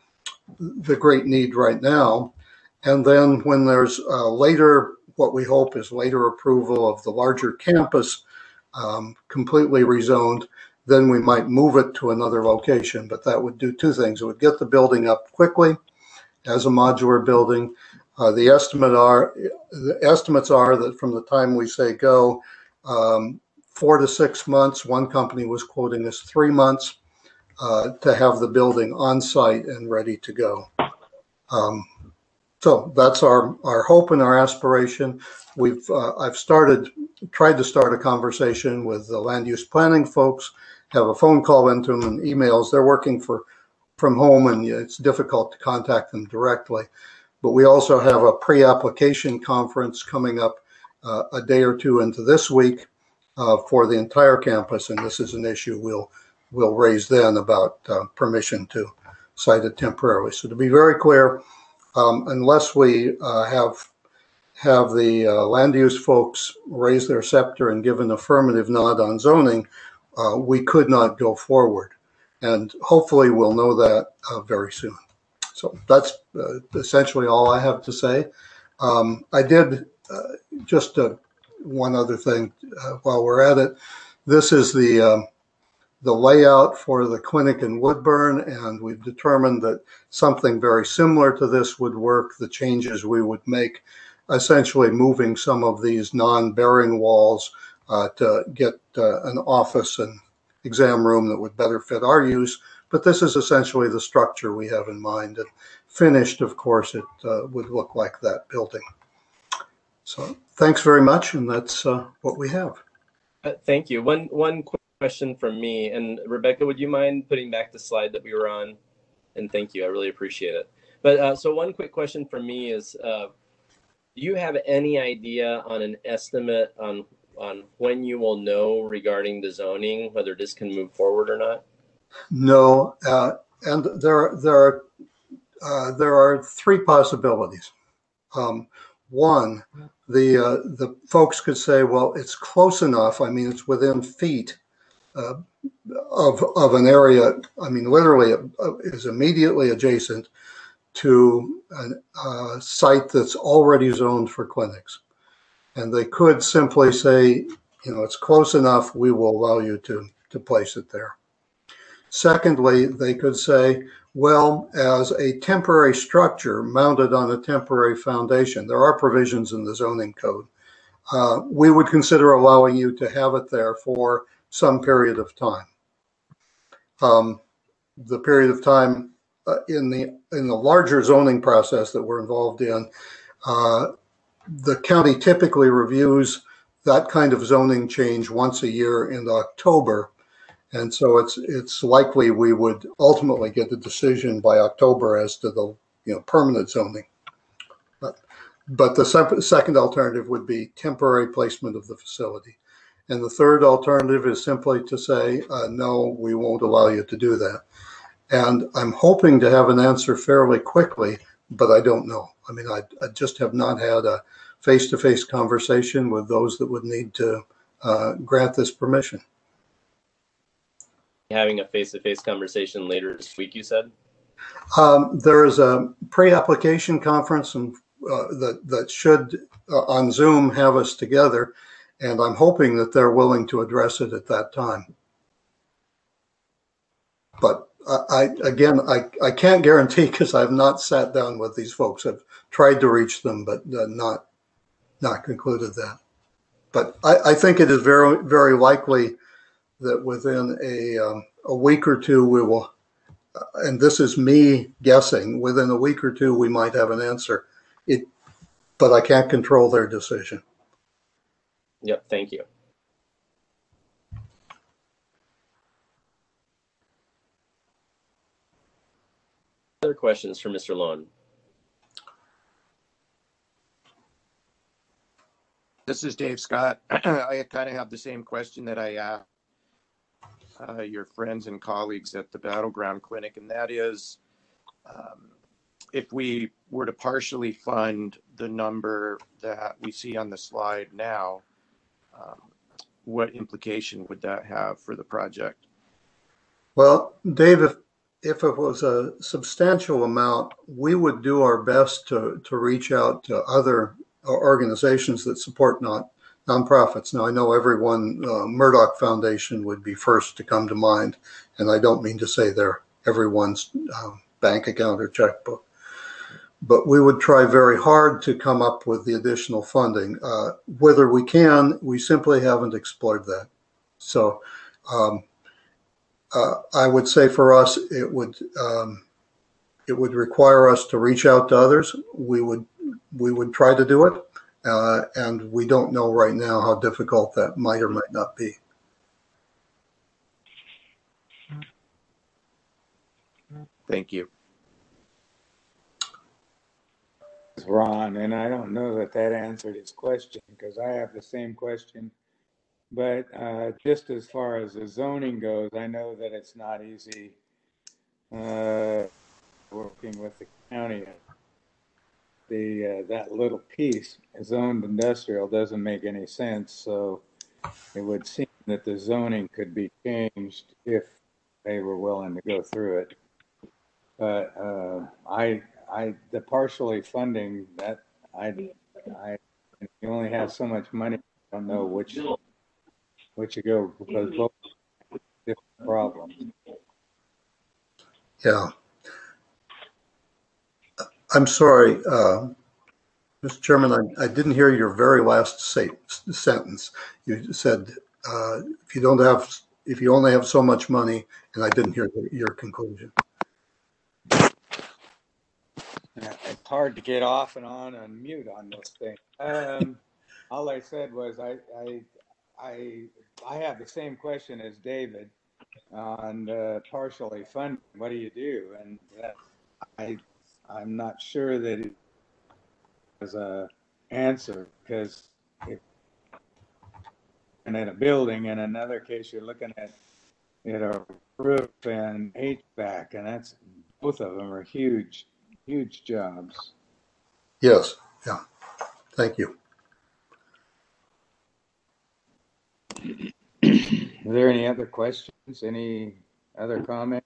[SPEAKER 10] the great need right now, and then when there's uh, later, what we hope is later approval of the larger campus, um, completely rezoned, then we might move it to another location. But that would do two things. It would get the building up quickly as a modular building. Uh, the estimate are the estimates are that from the time we say go, um, four to six months. One company was quoting us three months uh, to have the building on site and ready to go. Um, so that's our our hope and our aspiration. We've uh, I've started tried to start a conversation with the land use planning folks. Have a phone call into them and emails. They're working for from home, and it's difficult to contact them directly. But we also have a pre-application conference coming up uh, a day or two into this week uh, for the entire campus, and this is an issue we'll we'll raise then about uh, permission to site it temporarily. So to be very clear, um, unless we uh, have have the uh, land use folks raise their scepter and give an affirmative nod on zoning, Uh, we could not go forward, and hopefully we'll know that uh, very soon. So that's uh, essentially all I have to say. Um, I did uh, just uh, one other thing uh, while we're at it. This is the um, the layout for the clinic in Woodburn, and we've determined that something very similar to this would work. The changes we would make, essentially moving some of these non-bearing walls uh, to get uh, an office and exam room that would better fit our use. But this is essentially the structure we have in mind. And finished, of course, it uh, would look like that building. So thanks very much, and that's uh, what we have.
[SPEAKER 1] Uh, thank you. One one quick question from me, and Rebecca, would you mind putting back the slide that we were on? And thank you, I really appreciate it. But uh, so one quick question from me is, uh, do you have any idea on an estimate on on when you will know regarding the zoning, whether this can move forward or not?
[SPEAKER 10] No, uh, and there there are uh, there are three possibilities. Um, one, the uh, the folks could say, well, it's close enough. I mean, it's within feet uh, of of an area. I mean, literally, it is immediately adjacent to a uh, site that's already zoned for clinics, and they could simply say, you know, it's close enough. We will allow you to to place it there. Secondly, they could say, well, as a temporary structure mounted on a temporary foundation, there are provisions in the zoning code. Uh, we would consider allowing you to have it there for some period of time. Um, the period of time uh, in the in the larger zoning process that we're involved in, uh, the county typically reviews that kind of zoning change once a year in October. And so it's it's likely we would ultimately get a decision by October as to the you know permanent zoning. But, but the second alternative would be temporary placement of the facility. And the third alternative is simply to say, uh, no, we won't allow you to do that. And I'm hoping to have an answer fairly quickly, but I don't know. I mean, I, I just have not had a face-to-face conversation with those that would need to uh, grant this permission.
[SPEAKER 1] Having a face-to-face conversation later this week, you said?
[SPEAKER 10] Um, there is a pre-application conference and, uh, that, that should, uh, on Zoom, have us together, and I'm hoping that they're willing to address it at that time. But I, I again, I, I can't guarantee because I've not sat down with these folks. I've tried to reach them, but uh, not, not concluded that. But I, I think it is very, very likely that within a, um, a week or two we will, uh, and this is me guessing, within a week or two we might have an answer. It, but I can't control their decision.
[SPEAKER 1] Yep, thank you. Other questions for Mister Loan?
[SPEAKER 3] This is Dave Scott. I kind of have the same question that I asked uh, your friends and colleagues at the Battleground Clinic, and that is, um, if we were to partially fund the number that we see on the slide now, um, what implication would that have for the project?
[SPEAKER 10] Well, Dave, if, if it was a substantial amount, we would do our best to, to reach out to other organizations that support not nonprofits. Now, I know everyone, uh, Murdoch Foundation would be first to come to mind, and I don't mean to say they're everyone's uh, bank account or checkbook, but we would try very hard to come up with the additional funding. Uh, whether we can, we simply haven't explored that. So um, uh, I would say for us, it would um, it would require us to reach out to others. We would we would try to do it. Uh, and we don't know right now how difficult that might or might not be.
[SPEAKER 3] Thank you.
[SPEAKER 2] Ron, and I don't know that that answered his question because I have the same question. But uh, just as far as the zoning goes, I know that it's not easy uh, working with the county. The uh, that little piece zoned industrial doesn't make any sense, so it would seem that the zoning could be changed if they were willing to go through it. but uh, I, I, the partially funding that I, I, you only have so much money. I don't know which, which to go because both have different problems.
[SPEAKER 10] Yeah. I'm sorry, uh, Mister Chairman, I, I didn't hear your very last say, sentence. You said uh, if you don't have, if you only have so much money, and I didn't hear the, your conclusion.
[SPEAKER 2] It's hard to get off and on and mute on this thing. Um, all I said was I, I, I, I have the same question as David on uh, partially funding. What do you do? And that, I, I'm not sure that it is a answer because if you're looking at a building, in another case you're looking at you know roof and H V A C, and that's both of them are huge, huge jobs.
[SPEAKER 10] Yes. Yeah. Thank you.
[SPEAKER 2] Are there any other questions? Any other comments?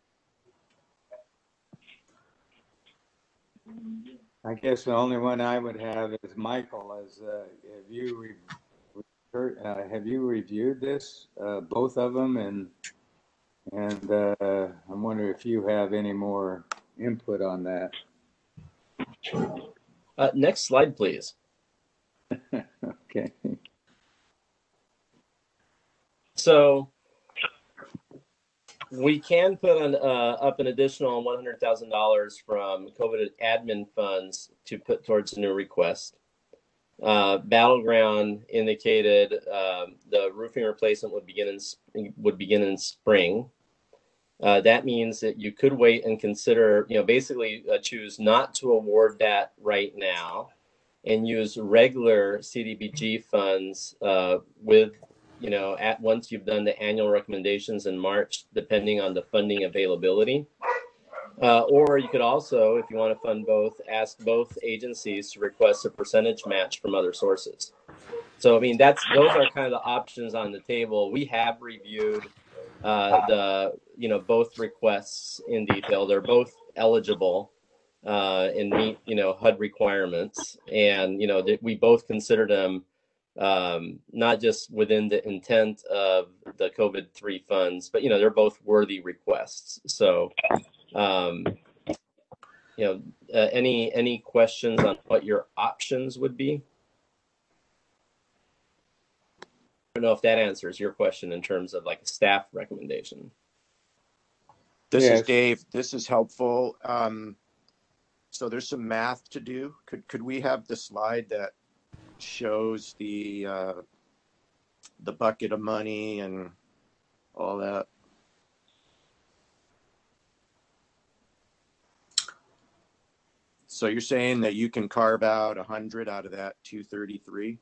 [SPEAKER 2] I guess the only one I would have is Michael. Is uh, have you re- uh, have you reviewed this, uh, both of them, and and uh, I'm wondering if you have any more input on that.
[SPEAKER 1] Uh, next slide, please.
[SPEAKER 2] Okay.
[SPEAKER 1] So we can put on, uh, up an additional one hundred thousand dollars from COVID admin funds to put towards a new request. Uh, Battleground indicated uh, the roofing replacement would begin in would begin in spring. Uh, that means that you could wait and consider, you know, basically uh, choose not to award that right now, and use regular C D B G funds uh, with, you know, at once you've done the annual recommendations in March, depending on the funding availability. Uh, or you could also, if you want to fund both, ask both agencies to request a percentage match from other sources. So, I mean, that's those are kind of the options on the table. We have reviewed uh, the, you know, both requests in detail. They're both eligible uh, and meet, you know, H U D requirements. And, you know, th- we both considered them um, not just within the intent of the COVID three funds, but, you know, they're both worthy requests. So, um, you know, uh, any any questions on what your options would be? I don't know if that answers your question in terms of like a staff recommendation.
[SPEAKER 3] This
[SPEAKER 2] Yes.
[SPEAKER 3] is Dave. This is helpful. Um, so there's some math to do. Could could we have the slide that shows the uh, the bucket of money and all that? So you're saying that you can carve out a hundred out of that two thirty-three?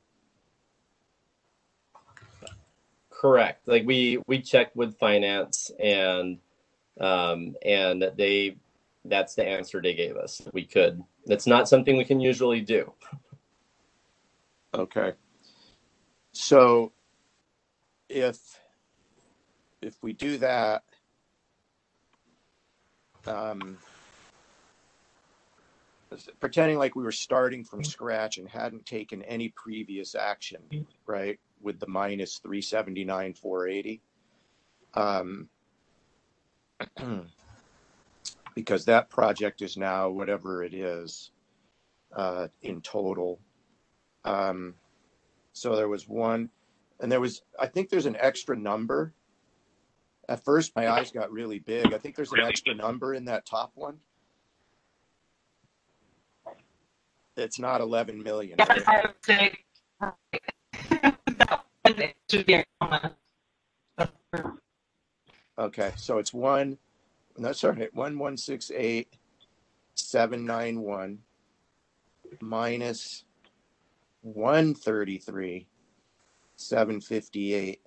[SPEAKER 1] Correct. Like we we checked with finance, and um, and they that's the answer they gave us. We could. That's not something we can usually do.
[SPEAKER 3] Okay. So if if we do that, um, pretending like we were starting from scratch and hadn't taken any previous action, right, with the minus three seventy-nine four eighty, um, because that project is now whatever it is uh, in total. Um, so there was one, and there was, I think there's an extra number. At first, my eyes got really big. I think there's an extra number in that top one. It's not eleven million.
[SPEAKER 8] Yes,
[SPEAKER 3] Right?
[SPEAKER 8] I would say that one should be a comma.
[SPEAKER 3] Okay, so it's one. No, sorry, one one six eight seven nine one minus one thirty three seven fifty eight.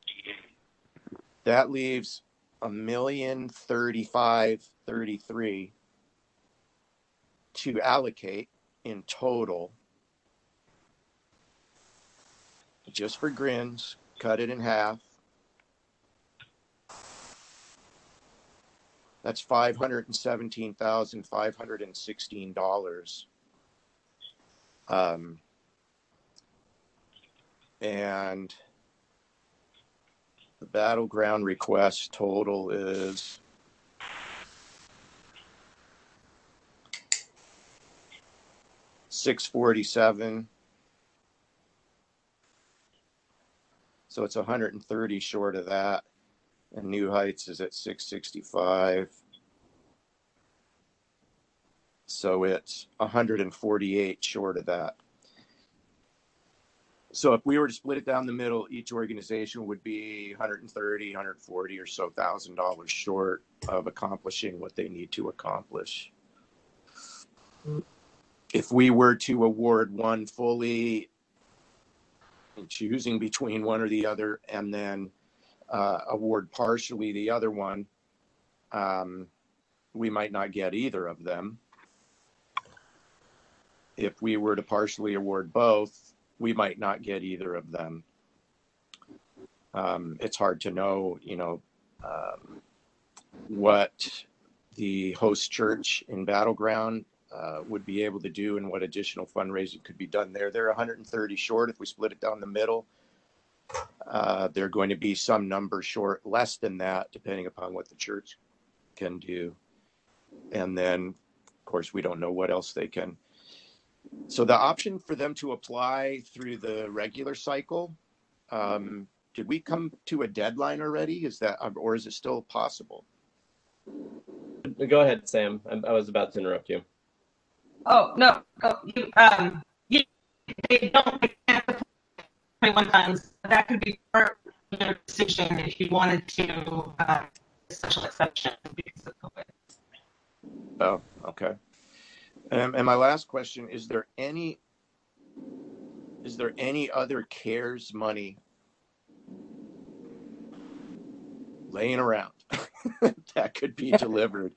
[SPEAKER 3] That leaves a million thirty five thirty three to allocate in total. Just for grins, cut it in half. That's five hundred seventeen thousand five hundred sixteen dollars. Um, and the battleground request total is six forty-seven. So it's one hundred thirty short of that. And New Heights is at six sixty-five. So it's one hundred forty-eight short of that. So if we were to split it down the middle, each organization would be one hundred thirty, one hundred forty or so thousand dollars short of accomplishing what they need to accomplish. If we were to award one fully, and choosing between one or the other, and then uh, award partially the other one, um, we might not get either of them. If we were to partially award both, we might not get either of them. Um, it's hard to know, you know, um, what the host church in Battleground uh, would be able to do and what additional fundraising could be done there. They're one hundred thirty short. If we split it down the middle, uh, they're going to be some number short, less than that, depending upon what the church can do. And then, of course, we don't know what else they can. So the option for them to apply through the regular cycle, um, did we come to a deadline already? Is that, or is it still possible?
[SPEAKER 1] Go ahead, Sam. I, I was about to interrupt you.
[SPEAKER 8] Oh, no. Oh, you, um, you, they don't they can't apply twenty-one times. That could be part of their decision if you wanted to uh, special exception because of COVID.
[SPEAKER 3] Oh, okay. Um, and my last question, is there any, is there any other CARES money laying around that could be delivered?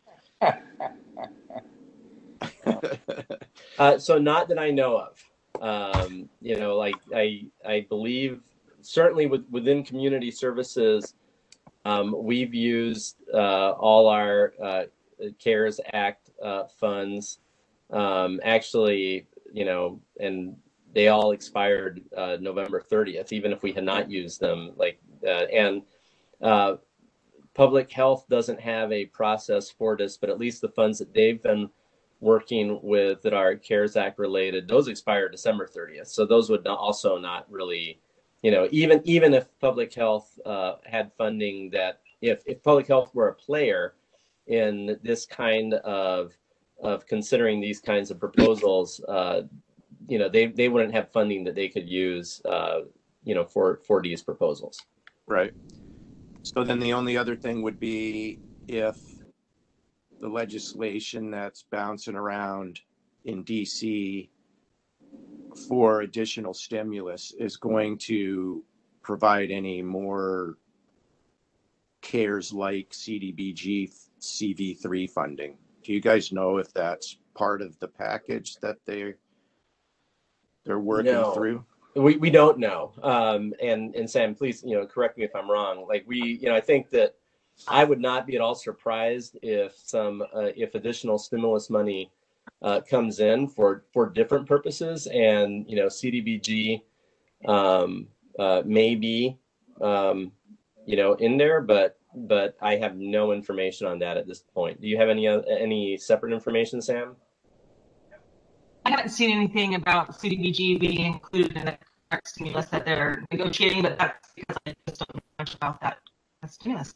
[SPEAKER 1] uh, so not that I know of. Um, you know, like I, I believe certainly with, within community services, um, we've used uh, all our uh, CARES Act uh, funds. Um, actually, you know, and they all expired uh, November thirtieth, even if we had not used them. Like, uh, and uh, public health doesn't have a process for this, but at least the funds that they've been working with that are CARES Act related, those expire December thirtieth. So those would not, also not really, you know, even even if public health uh, had funding that, if, if public health were a player in this kind of of considering these kinds of proposals, uh, you know, they, they wouldn't have funding that they could use, uh, you know, for, for these proposals.
[SPEAKER 3] Right. So then the only other thing would be if the legislation that's bouncing around in D C for additional stimulus is going to provide any more CARES-like C D B G C V three funding. Do you guys know if that's part of the package that they they're working
[SPEAKER 1] No.
[SPEAKER 3] through?
[SPEAKER 1] We we don't know. Um, and and Sam, please, you know, correct me if I'm wrong. Like we, you know, I think that I would not be at all surprised if some uh, if additional stimulus money uh, comes in for for different purposes, and you know, C D B G um, uh, may be um, you know in there, but but I have no information on that at this point. Do you have any uh, any separate information, Sam?
[SPEAKER 8] I haven't seen anything about C D B G being included in the current stimulus that they're negotiating, but that's because I just don't know much about that stimulus.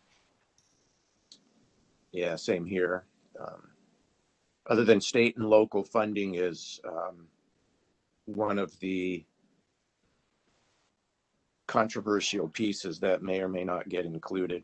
[SPEAKER 3] Yeah, same here. Um, other than state and local funding is um, one of the controversial pieces that may or may not get included.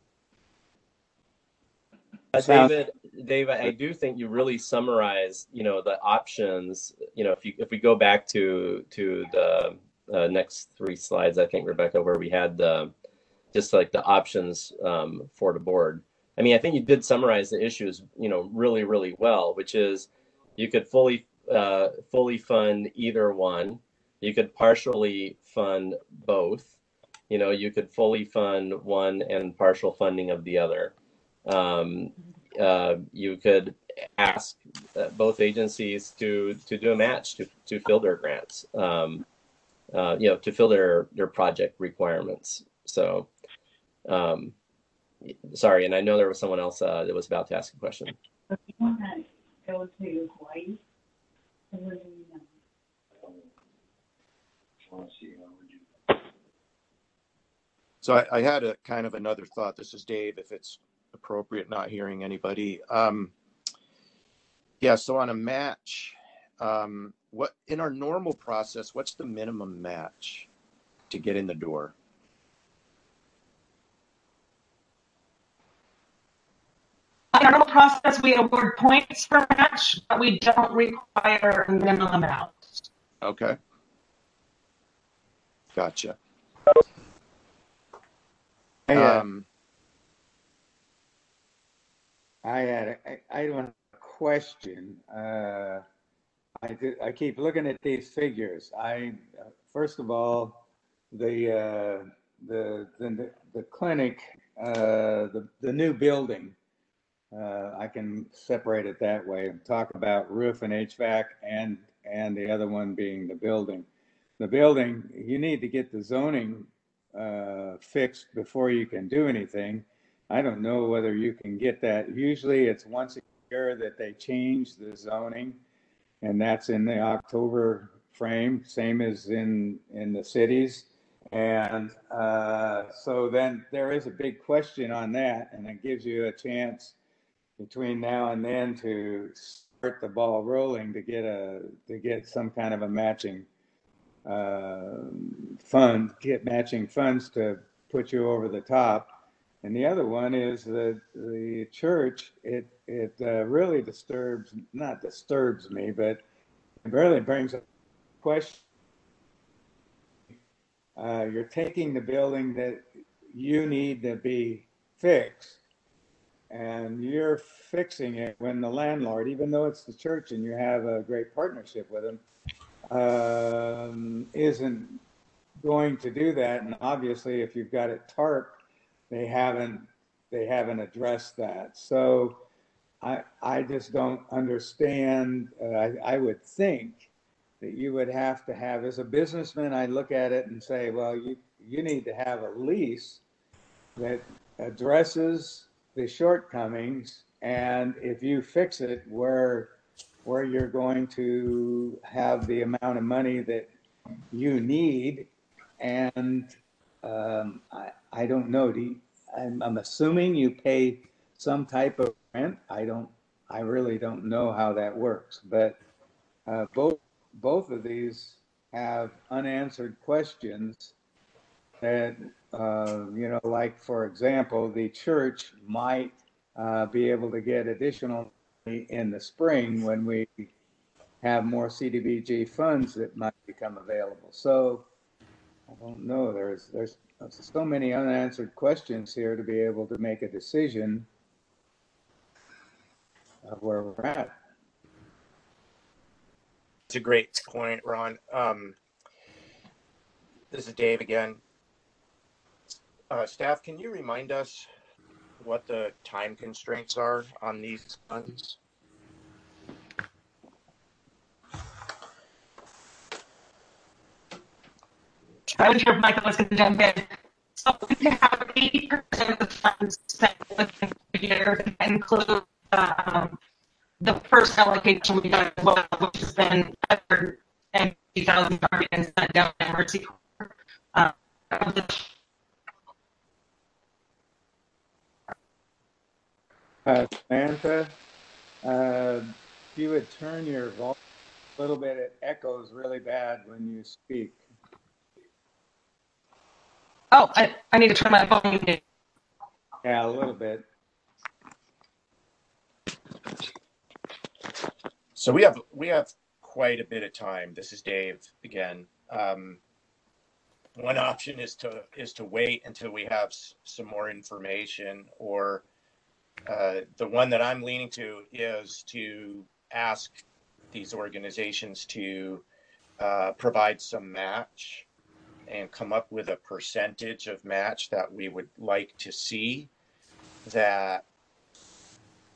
[SPEAKER 1] Uh, David, David, I do think you really summarized, you know, the options. You know, if you if we go back to to the uh, next three slides, I think, Rebecca, where we had the just like the options um, for the board. I mean, I think you did summarize the issues, you know, really, really well. Which is, you could fully uh, fully fund either one. You could partially fund both. You know, you could fully fund one and partial funding of the other. Um, uh, you could ask uh, both agencies to to do a match to to fill their grants, um, uh, you know, to fill their their project requirements. So, um, sorry, and I know there was someone else uh, that was about to ask a question.
[SPEAKER 12] If you want to go to Hawaii, where do you know?
[SPEAKER 3] So I, I had a kind of another thought. This is Dave, if it's appropriate, not hearing anybody. Um, yeah, so on a match, um, what in our normal process, what's the minimum match to get in the door?
[SPEAKER 8] In our normal process, we award points for match, but we don't require a minimum amount.
[SPEAKER 3] Okay. Gotcha.
[SPEAKER 2] I, uh,
[SPEAKER 3] Um,
[SPEAKER 2] I had a, I, I don't have a question. Uh, I do, I keep looking at these figures. I uh, first of all, the uh, the the the clinic, uh, the the new building. Uh, I can separate it that way and talk about roof and H V A C and and the other one being the building. The building, you need to get the zoning uh, fixed before you can do anything. I don't know whether you can get that. Usually it's once a year that they change the zoning, and that's in the October frame, same as in, in the cities. And uh, so then there is a big question on that, and it gives you a chance between now and then to start the ball rolling to get a to get some kind of a matching uh, fund, get matching funds to put you over the top. And the other one is that the church, it it uh, really disturbs, not disturbs me, but it really brings up a question. Uh, you're taking the building that you need to be fixed, and you're fixing it when the landlord, even though it's the church and you have a great partnership with them, um, isn't going to do that. And obviously, if you've got it tarped, they haven't they haven't addressed that. So I I just don't understand. Uh, I, I would think that you would have to have, as a businessman, I look at it and say, well, you you need to have a lease that addresses the shortcomings, and if you fix it where where you're going to have the amount of money that you need, and um, I I don't know. Do you, I'm, I'm assuming you pay some type of rent. I don't. I really don't know how that works, but uh, both both of these have unanswered questions that, uh, you know, like, for example, the church might uh, be able to get additional money in the spring when we have more C D B G funds that might become available. So I don't know. There's there's so many unanswered questions here to be able to make a decision of where we're at.
[SPEAKER 3] It's a great point, Ron. Um, this is Dave again. Uh, staff, can you remind us what the time constraints are on these funds?
[SPEAKER 8] I was sure Michael was going to jump in. So we can have eighty percent of the funds spent within a year that include um, the first allocation we got as well, which has been under fifty thousand already been spent down in Mercy Corps. Uh,
[SPEAKER 2] Uh, Samantha, uh, if you would turn your volume a little bit, it echoes really bad when you speak.
[SPEAKER 8] Oh, I, I need to turn my volume down.
[SPEAKER 2] Yeah, a little bit.
[SPEAKER 3] So we have we have quite a bit of time. This is Dave again. Um, one option is to is to wait until we have s- some more information, or uh, the one that I'm leaning to is to ask these organizations to uh, provide some match and come up with a percentage of match that we would like to see, that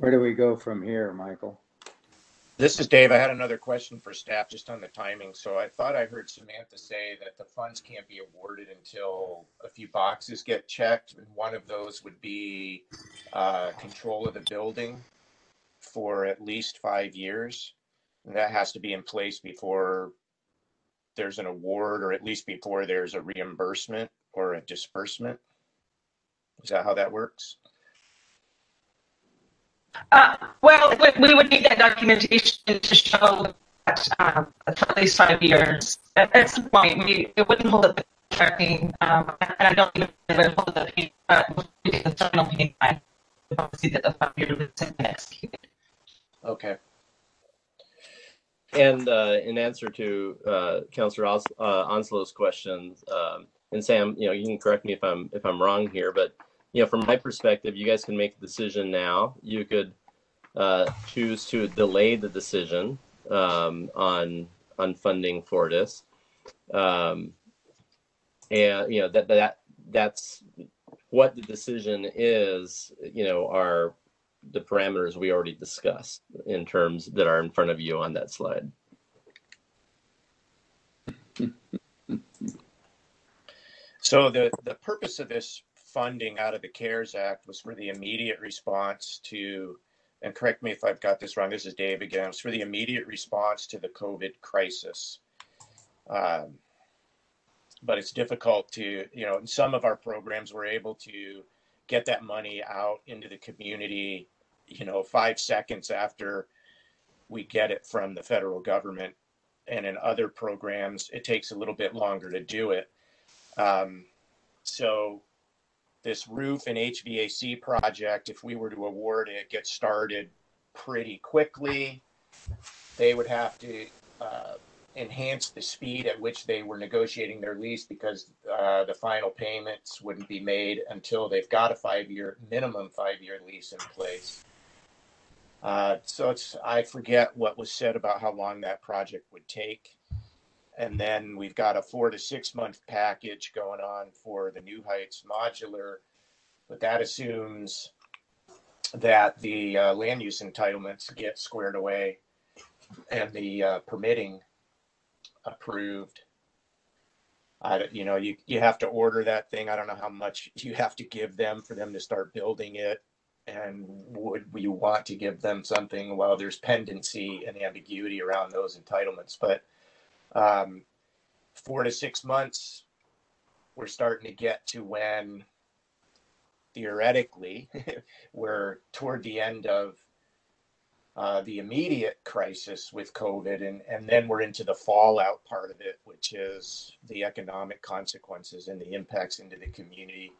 [SPEAKER 2] Where do we go from here, Michael?
[SPEAKER 3] This is Dave. I had another question for staff just on the timing. So I thought I heard Samantha say that the funds can't be awarded until a few boxes get checked. And one of those would be uh, control of the building for at least five years. And that has to be in place before there's an award, or at least before there's a reimbursement or a disbursement. Is that how that works?
[SPEAKER 8] Uh, well, we, we would need that documentation to show that um, for at least five years. At, at some point, we it wouldn't hold up the tracking, um, and I don't even it would hold up the, uh, the final payment time. See that the five years has been executed.
[SPEAKER 3] Okay.
[SPEAKER 1] And uh, in answer to uh, Councillor Os- uh, Onslow's questions, um, and Sam, you know, you can correct me if I'm if I'm wrong here, but you know, from my perspective, you guys can make a decision now. You could uh, choose to delay the decision um, on on funding Fortis, um, and you know that that that's what the decision is. You know, are the parameters we already discussed in terms that are in front of you on that slide.
[SPEAKER 3] So the, the purpose of this funding out of the CARES Act was for the immediate response to, and correct me if I've got this wrong, this is Dave again, it was for the immediate response to the COVID crisis. Um, but it's difficult to, you know, in some of our programs, we're able to get that money out into the community, you know, five seconds after we get it from the federal government. And in other programs, it takes a little bit longer to do it. Um, so this roof and H V A C project, if we were to award it, gets started pretty quickly. They would have to uh, enhance the speed at which they were negotiating their lease, because uh, the final payments wouldn't be made until they've got a five-year, minimum five-year lease in place. Uh, so it's, I forget what was said about how long that project would take. And then we've got a four to six month package going on for the New Heights modular, but that assumes that the uh, land use entitlements get squared away and the uh, permitting approved. I, you know, you, you have to order that thing. I don't know how much you have to give them for them to start building it. And would you want to give them something while there's pendency and ambiguity around those entitlements? But um, four to six months, we're starting to get to when theoretically we're toward the end of uh, the immediate crisis with COVID, and, and then we're into the fallout part of it, which is the economic consequences and the impacts into the community.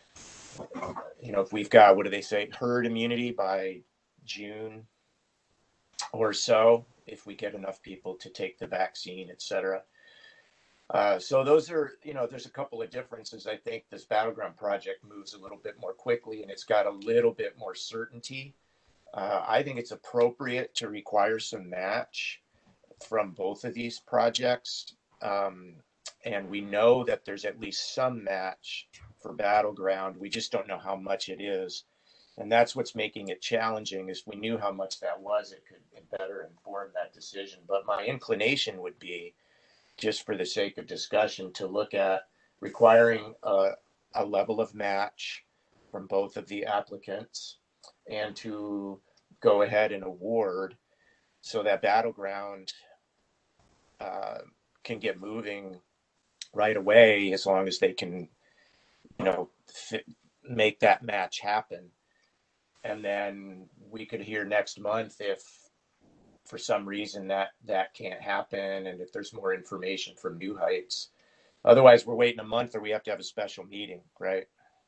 [SPEAKER 3] You know, if we've got, what do they say, herd immunity by June or so, if we get enough people to take the vaccine, et cetera. Uh, so those are, you know, there's a couple of differences. I think this Battleground project moves a little bit more quickly and it's got a little bit more certainty. Uh, I think it's appropriate to require some match from both of these projects. Um, and we know that there's at least some match for Battleground. We just don't know how much it is. And that's what's making it challenging. Is we knew how much that was, it could better inform that decision. But my inclination would be, just for the sake of discussion, to look at requiring a, a level of match from both of the applicants and to go ahead and award so that Battleground uh, can get moving right away, as long as they can, you know, fit, make that match happen. And then we could hear next month if for some reason that that can't happen, and if there's more information from New Heights. Otherwise, we're waiting a month, or we have to have a special meeting, right?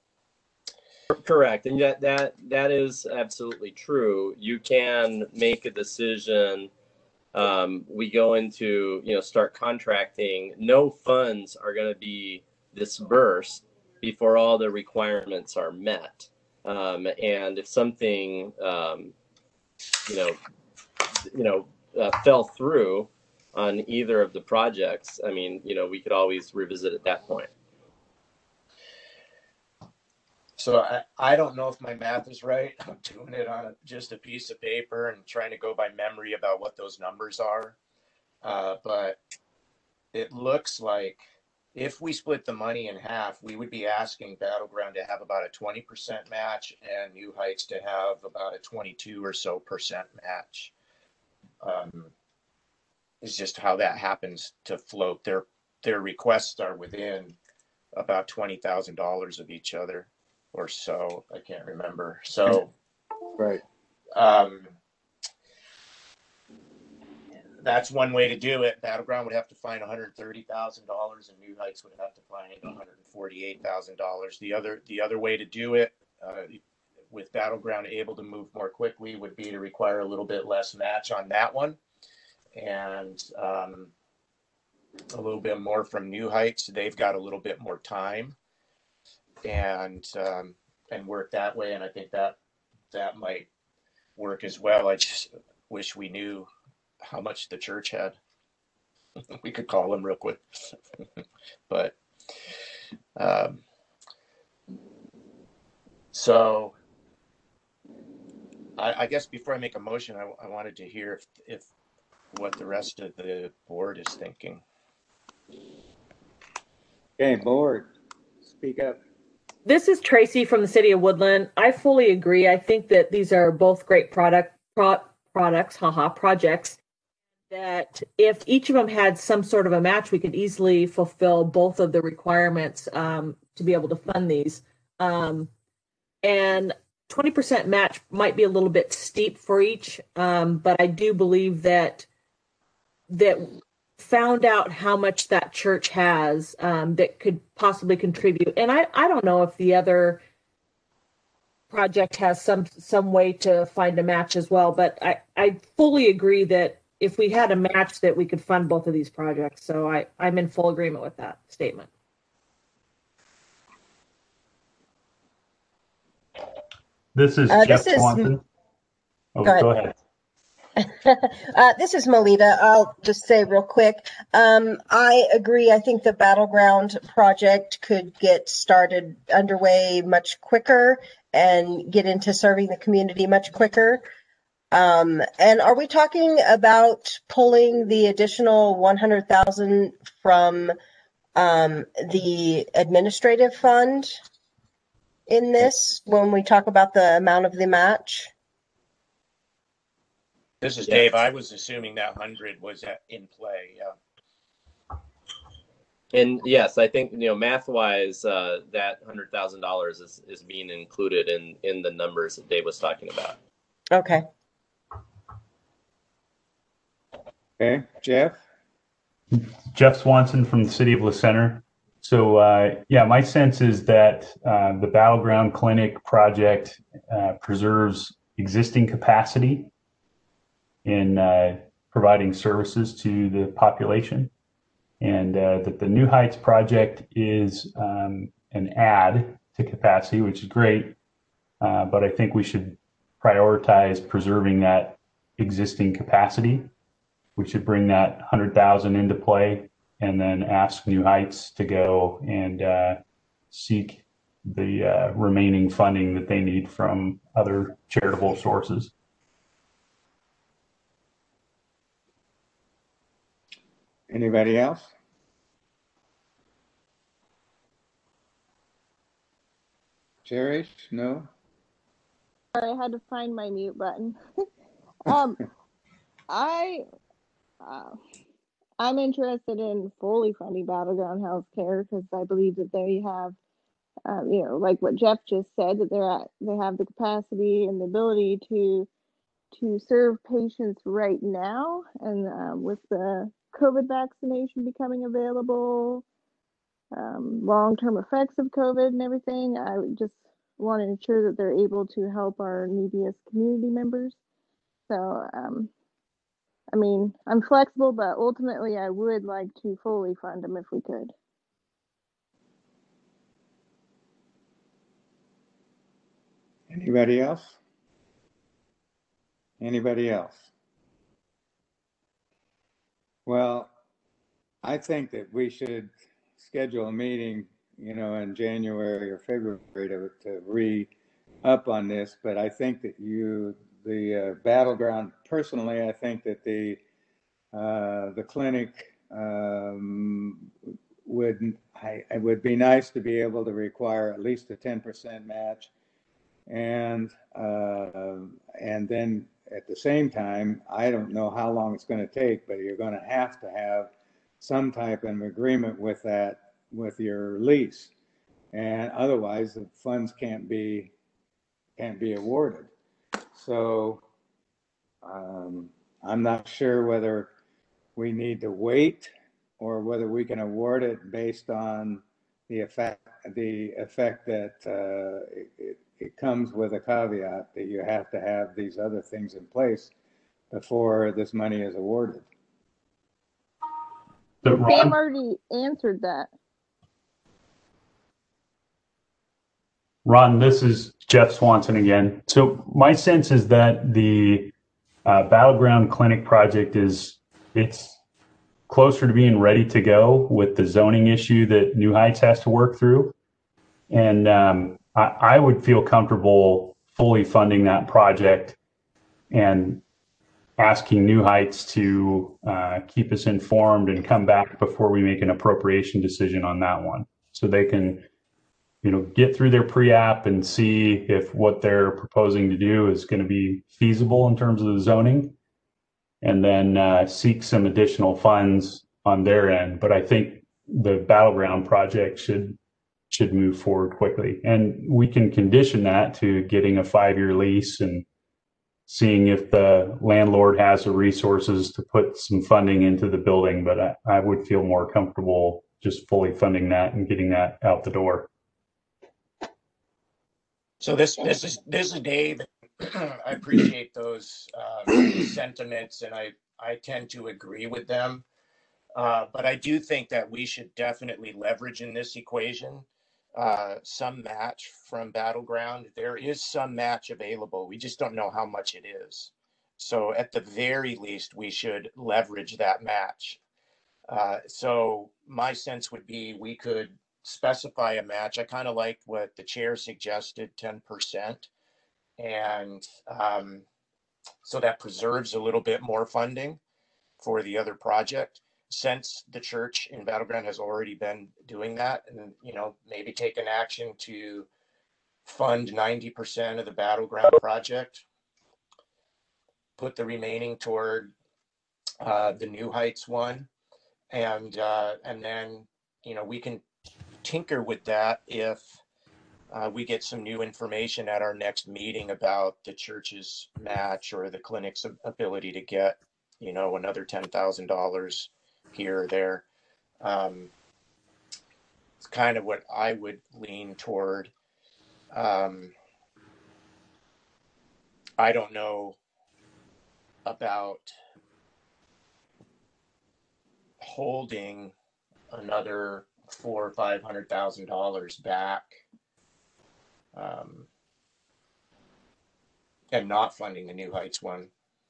[SPEAKER 1] Correct, and that that that is absolutely true. You can make a decision. Um, we go into, you know, start contracting. No funds are going to be disbursed before all the requirements are met. Um, and if something, um, you know, you know, uh, fell through on either of the projects, I mean, you know, we could always revisit at that point.
[SPEAKER 3] So I, I don't know if my math is right. I'm doing it on a, just a piece of paper and trying to go by memory about what those numbers are. Uh, but it looks like if we split the money in half, we would be asking Battleground to have about a twenty percent match and New Heights to have about a twenty-two or so percent match. Um, it's just how that happens to float. Their their requests are within about twenty thousand dollars of each other or so. I can't remember. So,
[SPEAKER 2] right.
[SPEAKER 3] Um, that's one way to do it. Battleground would have to find one hundred thirty thousand dollars and New Heights would have to find one hundred forty-eight thousand dollars. The other, the other way to do it, uh, with Battleground able to move more quickly, would be to require a little bit less match on that one. And um, a little bit more from New Heights. They've got a little bit more time and um, and work that way. And I think that that might work as well. I just wish we knew how much the church had. We could call them real quick. But um, so I, I guess before I make a motion, I, I wanted to hear if, if what the rest of the board is thinking.
[SPEAKER 2] Okay, board, speak up.
[SPEAKER 4] This is Tracy from the City of Woodland. I fully agree. I think that these are both great product pro, products, haha, projects. That if each of them had some sort of a match, we could easily fulfill both of the requirements um, to be able to fund these. Um, and twenty percent match might be a little bit steep for each, um, but I do believe that that found out how much that church has um, that could possibly contribute. And I, I don't know if the other project has some some way to find a match as well, but I, I fully agree that if we had a match that we could fund both of these projects. So I, I'm in full agreement with that statement.
[SPEAKER 5] This is
[SPEAKER 6] Uh,
[SPEAKER 5] Jeff
[SPEAKER 6] this is-
[SPEAKER 5] Swanson. Oh,
[SPEAKER 6] Go ahead.
[SPEAKER 5] go ahead.
[SPEAKER 6] uh, this is Melita. I'll just say real quick. Um, I agree. I think the Battleground project could get started underway much quicker and get into serving the community much quicker. Um, and are we talking about pulling the additional one hundred thousand from um, the administrative fund in this when we talk about the amount of the match?
[SPEAKER 3] This is
[SPEAKER 1] Yeah.
[SPEAKER 3] Dave. I was assuming that hundred was at, in play. Yeah.
[SPEAKER 1] And yes, I think, you know, math wise, uh, that hundred thousand dollars is is being included in in the numbers that Dave was talking about.
[SPEAKER 6] Okay.
[SPEAKER 2] Okay, Jeff?
[SPEAKER 5] Jeff Swanson from the City of La Center. So, uh, yeah, my sense is that uh, the Battleground Clinic project uh, preserves existing capacity in uh, providing services to the population, and uh, that the New Heights project is um, an add to capacity, which is great, uh, but I think we should prioritize preserving that existing capacity. We should bring that one hundred thousand into play and then ask New Heights to go and uh, seek the uh, remaining funding that they need from other charitable sources.
[SPEAKER 2] Anybody else? Cherish? No?
[SPEAKER 7] Sorry, I had to find my mute button. um, I, uh, I'm interested in fully funding Battleground Healthcare because I believe that they have, um, you know, like what Jeff just said, that they're at, they have the capacity and the ability to to serve patients right now, and um, with the COVID vaccination becoming available, um, long-term effects of COVID and everything, I just want to ensure that they're able to help our neediest community members. So, um, I mean, I'm flexible, but ultimately I would like to fully fund them if we could.
[SPEAKER 2] Anybody else? Anybody else? Well, I think that we should schedule a meeting you know, in January or February to, to re-up on this, but I think that you, the uh, battleground, personally, I think that the, uh, the clinic um, would, I, it would be nice to be able to require at least a ten percent match. And, uh, and then at the same time, I don't know how long it's going to take, but you're going to have to have some type of agreement with that, with your lease. And otherwise the funds can't be, can't be awarded. So um, I'm not sure whether we need to wait or whether we can award it based on the effect, the effect that uh, it, it, it comes with a caveat that you have to have these other things in place before this money is awarded.
[SPEAKER 7] But Sam already answered that.
[SPEAKER 5] Ron, this is Jeff Swanson again. So my sense is that the uh, Battleground Clinic project is, it's closer to being ready to go with the zoning issue that New Heights has to work through. And um, I, I would feel comfortable fully funding that project and asking New Heights to uh, keep us informed and come back before we make an appropriation decision on that one. So they can, you know, get through their pre-app and see if what they're proposing to do is going to be feasible in terms of the zoning, and then uh, seek some additional funds on their end. But I think the Battleground project should should move forward quickly, and we can condition that to getting a five-year lease and seeing if the landlord has the resources to put some funding into the building. But I, I would feel more comfortable just fully funding that and getting that out the door.
[SPEAKER 3] So this this is this is Dave. I appreciate those uh, sentiments, and I I tend to agree with them. Uh, but I do think that we should definitely leverage in this equation uh, some match from Battleground. There is some match available. We just don't know how much it is. So at the very least, we should leverage that match. Uh, so my sense would be we could specify a match. I kind of like what the chair suggested, ten percent. And um, so that preserves a little bit more funding for the other project, since the church in Battleground has already been doing that. And, you know, maybe take an action to fund ninety percent of the Battleground project, put the remaining toward uh, the New Heights one. And, uh, and then, you know, we can tinker with that if uh, we get some new information at our next meeting about the church's match or the clinic's ability to get, you know, another ten thousand dollars here or there. Um, it's kind of what I would lean toward. Um, I don't know about holding another four or five hundred thousand dollars back um, and not funding the New Heights one,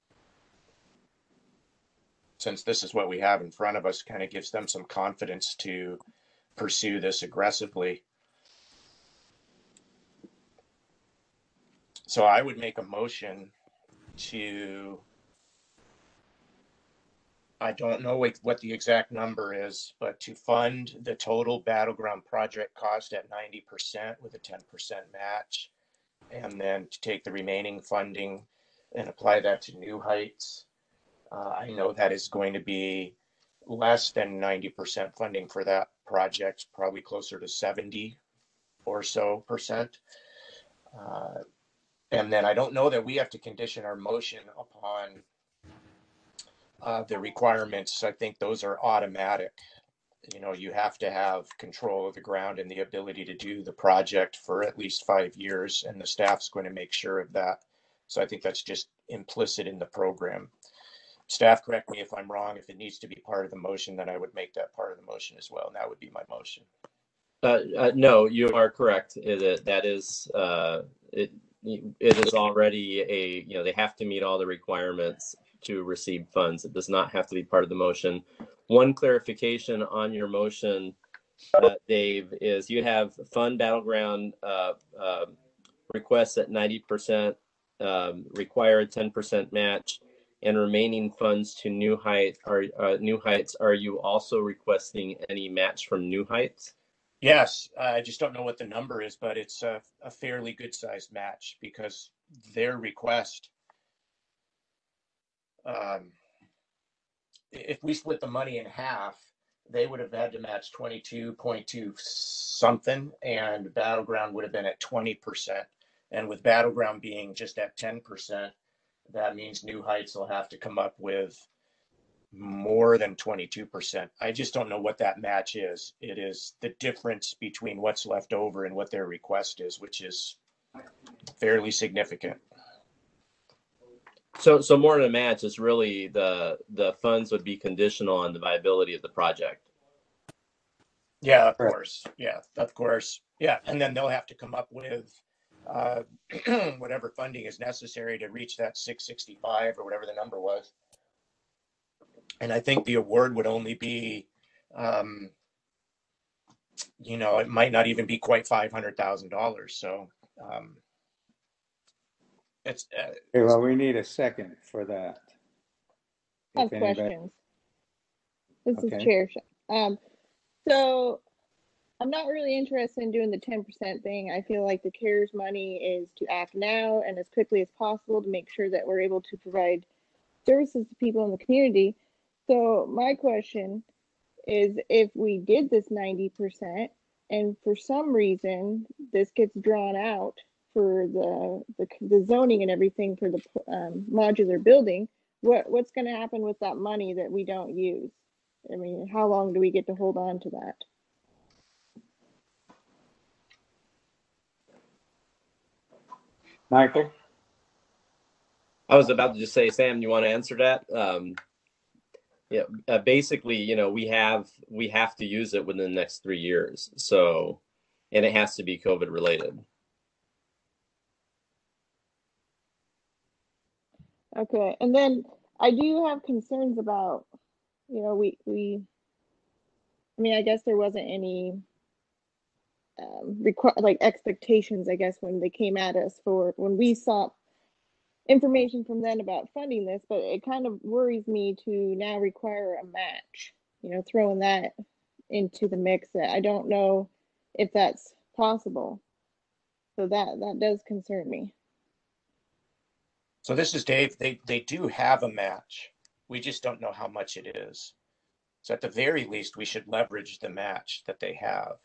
[SPEAKER 3] since this is what we have in front of us. Kind of gives them some confidence to pursue this aggressively. So I would make a motion to, I don't know what the exact number is, but to fund the total Battleground project cost at ninety percent with a ten percent match, and then to take the remaining funding and apply that to New Heights. Uh, I know that is going to be less than ninety percent funding for that project, probably closer to seventy or so percent. Uh, and then I don't know that we have to condition our motion upon Uh, the requirements. I think those are automatic. You know, you have to have control of the ground and the ability to do the project for at least five years, and the staff's going to make sure of that. So I think that's just implicit in the program. Staff, correct me if I'm wrong. If it needs to be part of the motion, then I would make that part of the motion as well, and that would be my motion.
[SPEAKER 1] Uh, uh, no, you are correct. It, that is, uh, it, it is already a, you know, they have to meet all the requirements to receive funds. It does not have to be part of the motion. One clarification on your motion, uh, Dave, is you have fund battleground uh, uh, requests at ninety percent, um, require a ten percent match, and remaining funds to New Heights are uh, New Heights. Are you also requesting any match from New Heights?
[SPEAKER 3] Yes, I just don't know what the number is, but it's a, a fairly good sized match because their request, um, if we split the money in half, they would have had to match twenty-two point two something, and Battleground would have been at twenty percent. And with Battleground being just at ten percent, that means New Heights will have to come up with more than twenty-two percent. I just don't know what that match is. It is the difference between what's left over and what their request is, which is fairly significant.
[SPEAKER 1] So, so more than a match, it's really the the funds would be conditional on the viability of the project.
[SPEAKER 3] Yeah, of course. Yeah, of course. Yeah, and then they'll have to come up with uh, whatever funding is necessary to reach that six sixty-five or whatever the number was. And I think the award would only be, um, you know, it might not even be quite five hundred thousand dollars. So um, it's. Uh,
[SPEAKER 2] Okay, well, we need a second for that.
[SPEAKER 7] I have
[SPEAKER 2] If anybody-
[SPEAKER 7] questions. This
[SPEAKER 2] Okay.
[SPEAKER 7] is Chair. Sh- Um, so I'm not really interested in doing the ten percent thing. I feel like the CARES money is to act now and as quickly as possible to make sure that we're able to provide services to people in the community. So my question is, if we did this ninety percent and for some reason this gets drawn out for the the, the zoning and everything for the um, modular building, what what's going to happen with that money that we don't use? I mean, how long do we get to hold on to that?
[SPEAKER 2] Michael?
[SPEAKER 1] I was about to just say, Sam, you want to answer that? Um, yeah, uh, basically, you know, we have we have to use it within the next three years. So, and it has to be COVID related.
[SPEAKER 7] Okay, and then I do have concerns about, you know, we we. I mean, I guess there wasn't any um, requ- like expectations, I guess, when they came at us for when we sought information from them about funding this, but it kind of worries me to now require a match, you know, throwing that into the mix. I don't know if that's possible. So that that does concern me.
[SPEAKER 3] so this is Dave. They they do have a match. We just don't know how much it is. So at the very least, we should leverage the match that they have.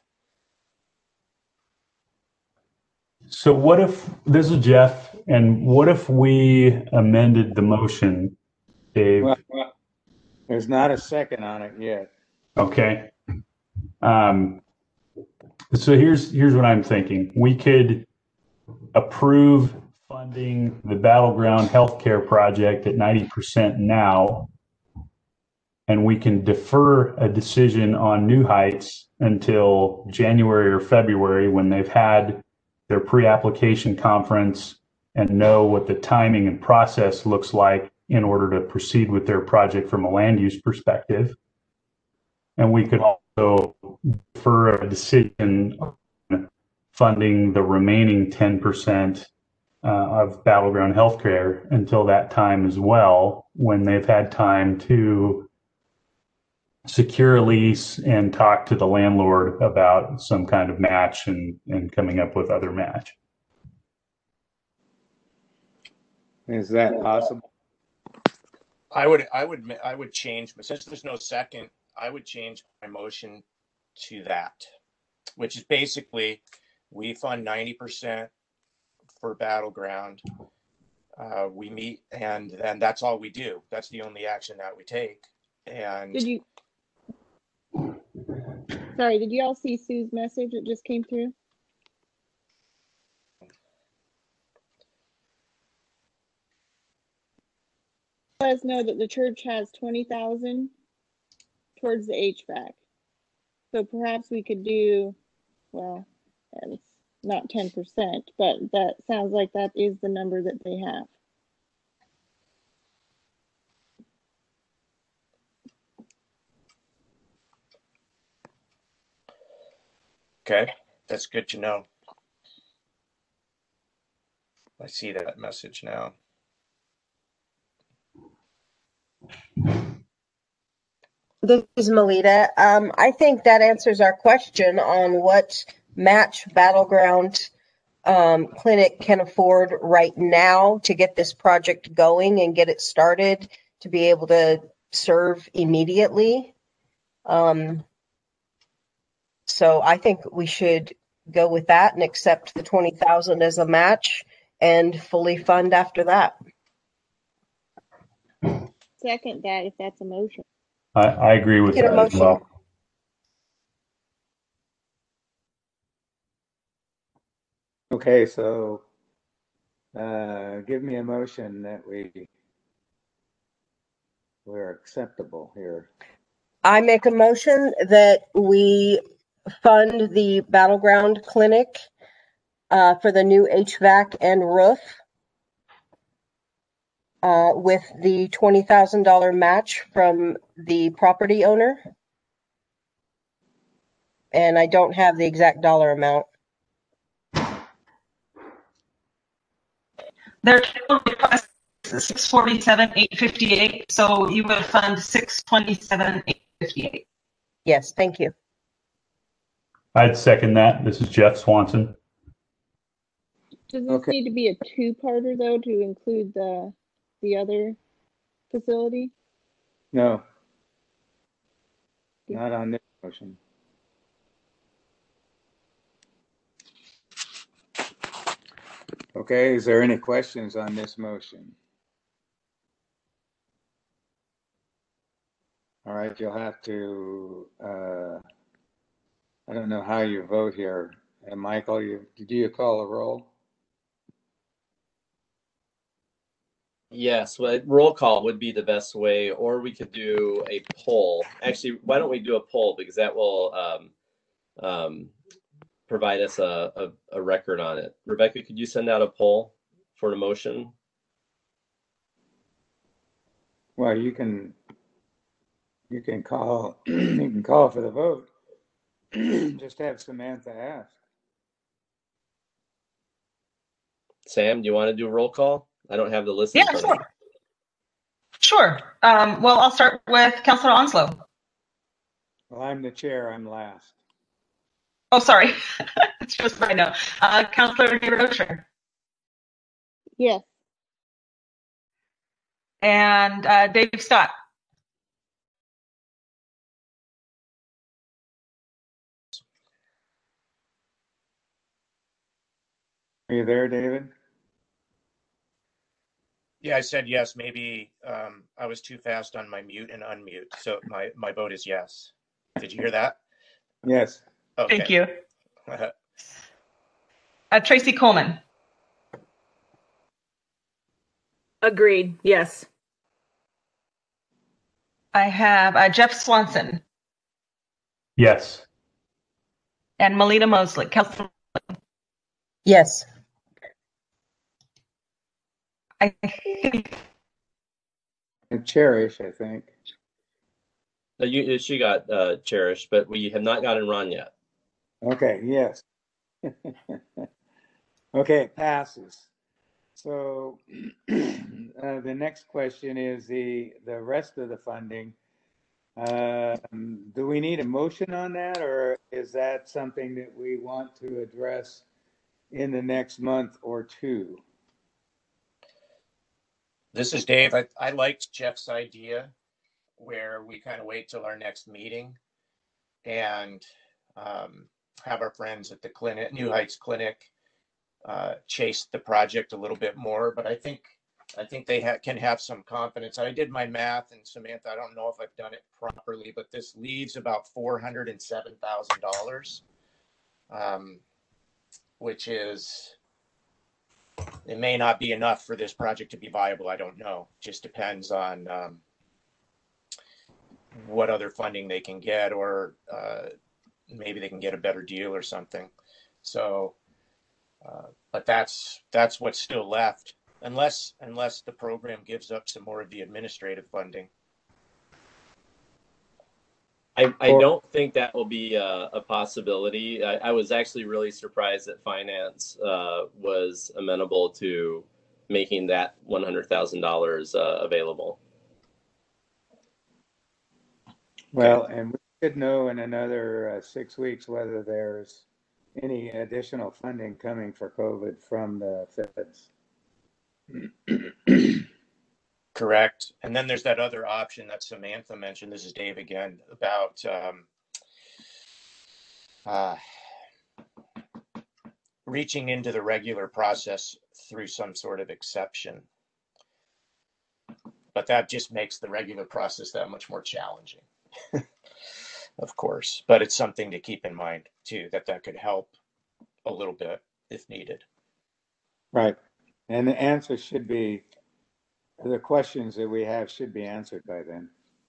[SPEAKER 5] So what if, this is Jeff, and what if we amended the motion, Dave?
[SPEAKER 2] Well, well, there's not a second on it yet.
[SPEAKER 5] Okay. Um, so here's here's what I'm thinking. We could approve funding the Battleground Healthcare Project at ninety percent now, and we can defer a decision on New Heights until January or February when they've had their pre-application conference and know what the timing and process looks like in order to proceed with their project from a land use perspective. And we could also defer a decision on funding the remaining ten percent uh, of Battleground Healthcare until that time as well, when they've had time to secure a lease and talk to the landlord about some kind of match and, and coming up with other match.
[SPEAKER 2] Is that possible?
[SPEAKER 3] I would I would I would change, but since there's no second, I would change my motion to that, which is basically we fund ninety percent for Battleground. Uh, we meet, and then that's all we do. That's the only action that we take. And
[SPEAKER 7] Did you? Sorry, did you all see Sue's message that just came through? Let us know that the church has twenty thousand towards the H V A C. So perhaps we could do, well, it's not ten percent, but that sounds like that is the number that they have.
[SPEAKER 3] Okay, that's good to know. I see that message now.
[SPEAKER 6] This is Melita. Um, I think that answers our question on what match Battleground um, Clinic can afford right now to get this project going and get it started to be able to serve immediately. Um, so I think we should go with that and accept the twenty thousand as a match and fully fund after that.
[SPEAKER 7] Second that if that's a motion.
[SPEAKER 5] I, I agree with
[SPEAKER 6] Get a
[SPEAKER 5] that as
[SPEAKER 6] motion.
[SPEAKER 5] well.
[SPEAKER 2] Okay, so uh, give me a motion that we we're acceptable here.
[SPEAKER 6] I make a motion that we fund the Battleground Clinic uh, for the new H V A C and roof uh, with the twenty thousand dollars match from the property owner. And I don't have the exact dollar amount.
[SPEAKER 8] Their total request is six forty-seven eight fifty-eight, so you would fund six twenty-seven eight fifty-eight.
[SPEAKER 6] Yes, thank you.
[SPEAKER 5] I'd second that. This is Jeff Swanson.
[SPEAKER 7] Does this
[SPEAKER 2] Okay.
[SPEAKER 7] need to be a two-parter though to include the the other facility?
[SPEAKER 2] No, not on this motion. Okay, is there any questions on this motion? All right, you'll have to, uh, I don't know how you vote here. And Michael, you, did you call a roll?
[SPEAKER 1] Yes, well, roll call would be the best way, or we could do a poll. Actually, why don't we do a poll, because that will um, um, provide us a, a, a record on it. Rebecca, could you send out a poll for the motion?
[SPEAKER 2] Well, you can, you can call, you can call for the vote. Just have Samantha ask.
[SPEAKER 1] Sam, do you want to do a roll call? I don't have the list
[SPEAKER 8] Yeah,
[SPEAKER 1] in front of me.
[SPEAKER 8] sure. Sure. Um, well, I'll start with Councilor Onslow.
[SPEAKER 2] Well, I'm the chair, I'm last.
[SPEAKER 8] Oh, sorry. It's just what I know. Uh, Councilor DeRocher.
[SPEAKER 7] Yes.
[SPEAKER 8] And uh, Dave Scott.
[SPEAKER 2] Are you there, David?
[SPEAKER 3] Yeah, I said yes. Maybe um, I was too fast on my mute and unmute. So my, my vote is yes. Did you hear that?
[SPEAKER 2] Yes.
[SPEAKER 3] Okay.
[SPEAKER 8] Thank you. Uh, Tracy Coleman.
[SPEAKER 4] Agreed. Yes.
[SPEAKER 8] I have uh, Jeff Swanson
[SPEAKER 5] Yes.
[SPEAKER 8] and Melita Mosley. Councilor,
[SPEAKER 6] Yes.
[SPEAKER 8] I think
[SPEAKER 2] And Cherish, I think.
[SPEAKER 1] No, you, she got uh, cherished, but we have not gotten Ron yet.
[SPEAKER 2] Okay, yes. Okay, it passes. So uh, the next question is the, the rest of the funding. Um, do we need a motion on that, or is that something that we want to address in the next month or two?
[SPEAKER 3] This is Dave. I, I liked Jeff's idea where we kind of wait till our next meeting and um, have our friends at the clinic, New Heights Clinic, uh, chase the project a little bit more. But I think I think they ha- can have some confidence. I did my math, and Samantha, I don't know if I've done it properly, but this leaves about four hundred and seven thousand dollars, um, which is. It may not be enough for this project to be viable. I don't know. Just depends on um, what other funding they can get, or uh, maybe they can get a better deal or something. So, uh, but that's that's what's still left, unless unless the program gives up some more of the administrative funding.
[SPEAKER 1] I, I
[SPEAKER 2] Or-
[SPEAKER 1] don't think that will be a, a possibility. I, I was actually really surprised that finance uh, was amenable to making that one hundred thousand dollars uh, available.
[SPEAKER 2] Well, and we should know in another uh, six weeks whether there's any additional funding coming for COVID from the feds.
[SPEAKER 3] Correct. And then there's that other option that Samantha mentioned. This is Dave again, about um, uh, reaching into the regular process through some sort of exception. But that just makes the regular process that much more challenging, of course. But it's something to keep in mind, too, that that could help a little bit if needed.
[SPEAKER 2] Right. And the answer should be, the questions that we have should be answered by then.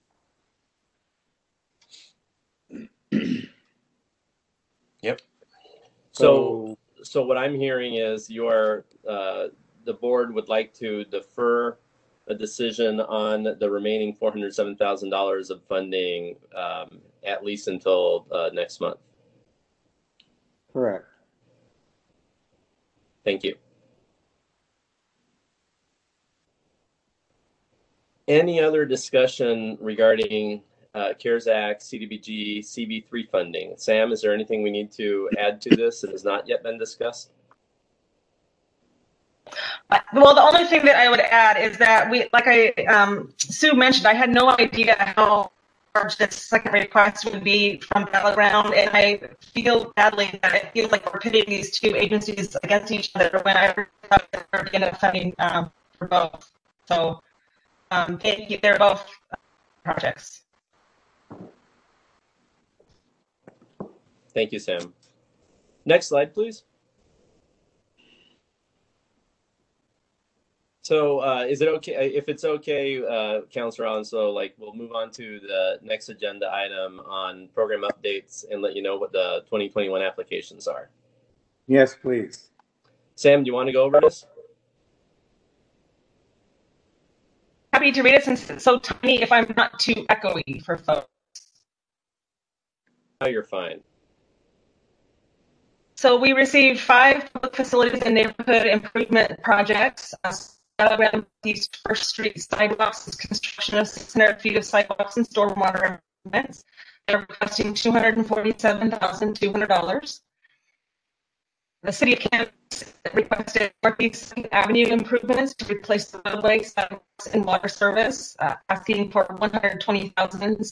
[SPEAKER 3] Yep.
[SPEAKER 1] So, so what I'm hearing is your uh, the board would like to defer a decision on the remaining four hundred seven thousand dollars of funding um, at least until uh, next month.
[SPEAKER 2] Correct.
[SPEAKER 1] Thank you. Any other discussion regarding uh, CARES Act, C D B G, C B three funding? Sam, is there anything we need to add to this that has not yet been discussed?
[SPEAKER 8] Well, the only thing that I would add is that we, like I, um, Sue mentioned, I had no idea how large this second request would be from Battleground, and I feel badly that it feels like we're pitting these two agencies against each other when I thought there would be enough funding um, for both. So um, they, they're both projects.
[SPEAKER 1] Thank you, Sam. Next slide, please. So uh, is it okay, if it's okay, uh, Councilor Alonso, like we'll move on to the next agenda item on program updates and let you know what the twenty twenty-one applications are.
[SPEAKER 2] Yes, please.
[SPEAKER 1] Sam, do you want to go over this?
[SPEAKER 8] Happy to read it since it's so tiny if I'm not too echoey for folks.
[SPEAKER 1] Oh, you're fine.
[SPEAKER 8] So we received five public facilities and neighborhood improvement projects. Uh, Around these First Street sidewalks is construction of six hundred feet of sidewalks and stormwater improvements. They're requesting two hundred forty-seven thousand two hundred dollars. The city of Kansas requested Northeast Second Avenue improvements to replace the roadway, sidewalks, and water service, uh, asking for one hundred twenty thousand dollars.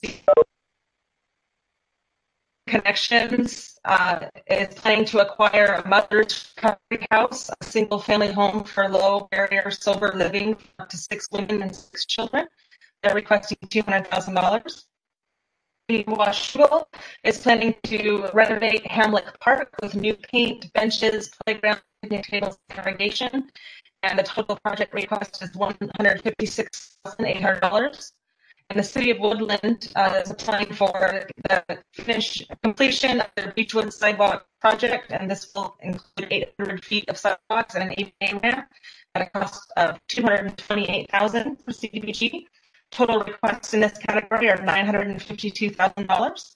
[SPEAKER 8] Connections uh, is planning to acquire a mother's recovery house, a single-family home for low-barrier sober living for up to six women and six children. They're requesting two hundred thousand dollars. Washougal is planning to renovate Hamlet Park with new paint, benches, playground, picnic tables, and irrigation. And the total project request is one hundred fifty-six thousand eight hundred dollars. And the city of Woodland uh, is applying for the finish completion of the Beechwood sidewalk project, and this will include eight hundred feet of sidewalks and an A D A ramp at a cost of two hundred twenty-eight thousand dollars for C D B G. Total requests in this category are nine hundred fifty-two thousand dollars.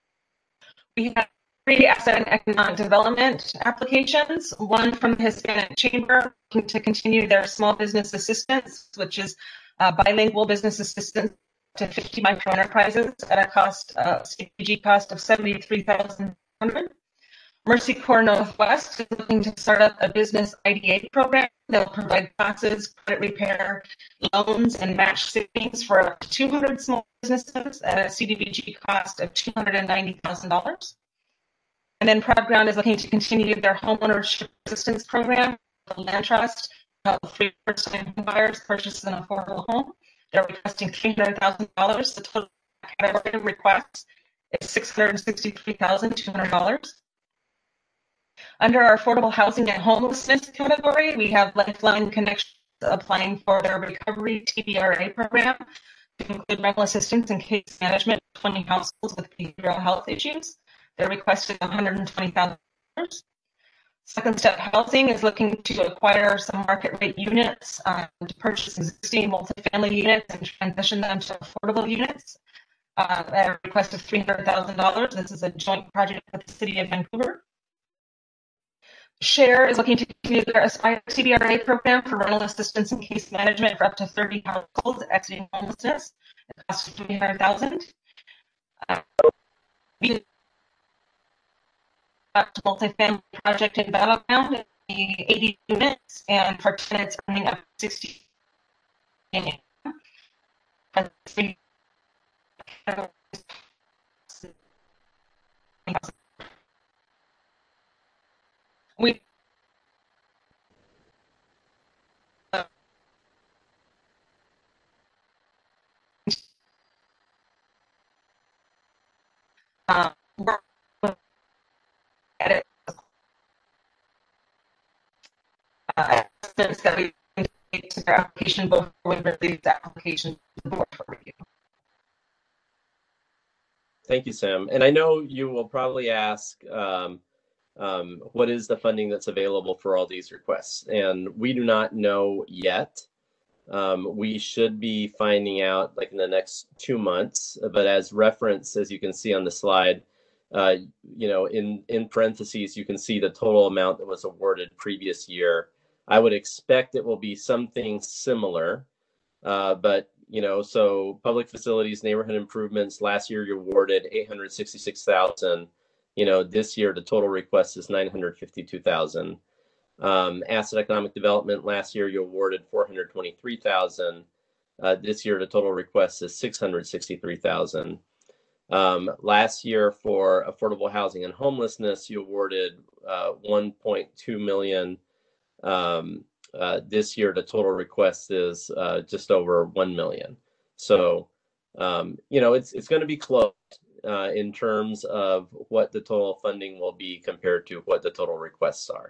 [SPEAKER 8] We have three asset and economic development applications, one from the Hispanic Chamber looking to continue their small business assistance, which is uh, bilingual business assistance to fifty micro enterprises at a cost, uh, C D B G cost of seventy-three thousand one hundred dollars. Mercy Corps Northwest is looking to start up a business I D A program that will provide classes, credit repair, loans, and match savings for up to two hundred small businesses at a C D B G cost of two hundred ninety thousand dollars. And then Proud Ground is looking to continue their homeownership assistance program, the Land Trust, to help three first-time buyers purchase an affordable home. They're requesting three hundred thousand dollars. The total category request is six hundred sixty-three thousand two hundred dollars. Under our affordable housing and homelessness category, we have Lifeline Connections applying for their recovery T B R A program to include rental assistance and case management for twenty households with behavioral health issues. They're requesting one hundred twenty thousand dollars. Second Step Housing is looking to acquire some market rate units um, to purchase existing multifamily units and transition them to affordable units. uh, at a request of three hundred thousand dollars. This is a joint project with the City of Vancouver. SHARE is looking to continue their Aspire C B R A program for rental assistance and case management for up to thirty households exiting homelessness. It costs three hundred thousand dollars. Uh, we got a multifamily project in Battleground, eighty units, and for tenants earning up to sixty. We um, work at it. Uh, that we take to their application before we release the application to the board for review.
[SPEAKER 1] Thank you, Sam. And I know you will probably ask, um, um, what is the funding that's available for all these requests? And we do not know yet. Um, we should be finding out like in the next two months, but as reference, as you can see on the slide, uh, you know, in, in parentheses, you can see the total amount that was awarded previous year. I would expect it will be something similar, uh, but you know, so public facilities, neighborhood improvements, last year you awarded eight hundred sixty-six thousand. You know, this year the total request is nine hundred fifty-two thousand. Um, asset economic development, last year you awarded four hundred twenty-three thousand. Uh, this year the total request is six hundred sixty-three thousand. Um, last year for affordable housing and homelessness, you awarded uh, one point two million. Um, Uh, this year, the total request is uh, just over one million. So, um, you know, it's it's going to be close uh, in terms of what the total funding will be compared to what the total requests are.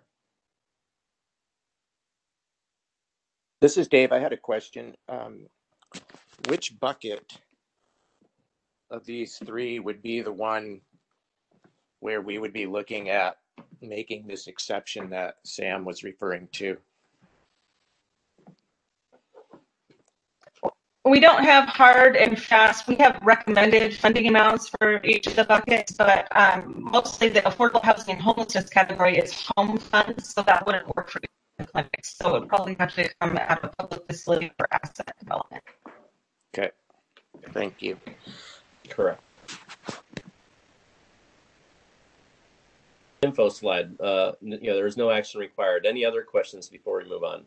[SPEAKER 3] This is Dave. I had a question. Um, which bucket of these three would be the one where we would be looking at making this exception that Sam was referring to?
[SPEAKER 8] We don't have hard and fast. We have recommended funding amounts for each of the buckets, but um, mostly the affordable housing and homelessness category is home funds, so that wouldn't work for the clinics. So it would probably have to come out of public facility for asset development.
[SPEAKER 3] Okay, thank you.
[SPEAKER 1] Correct. Info slide. Uh, you know, there is no action required. Any other questions before we move on?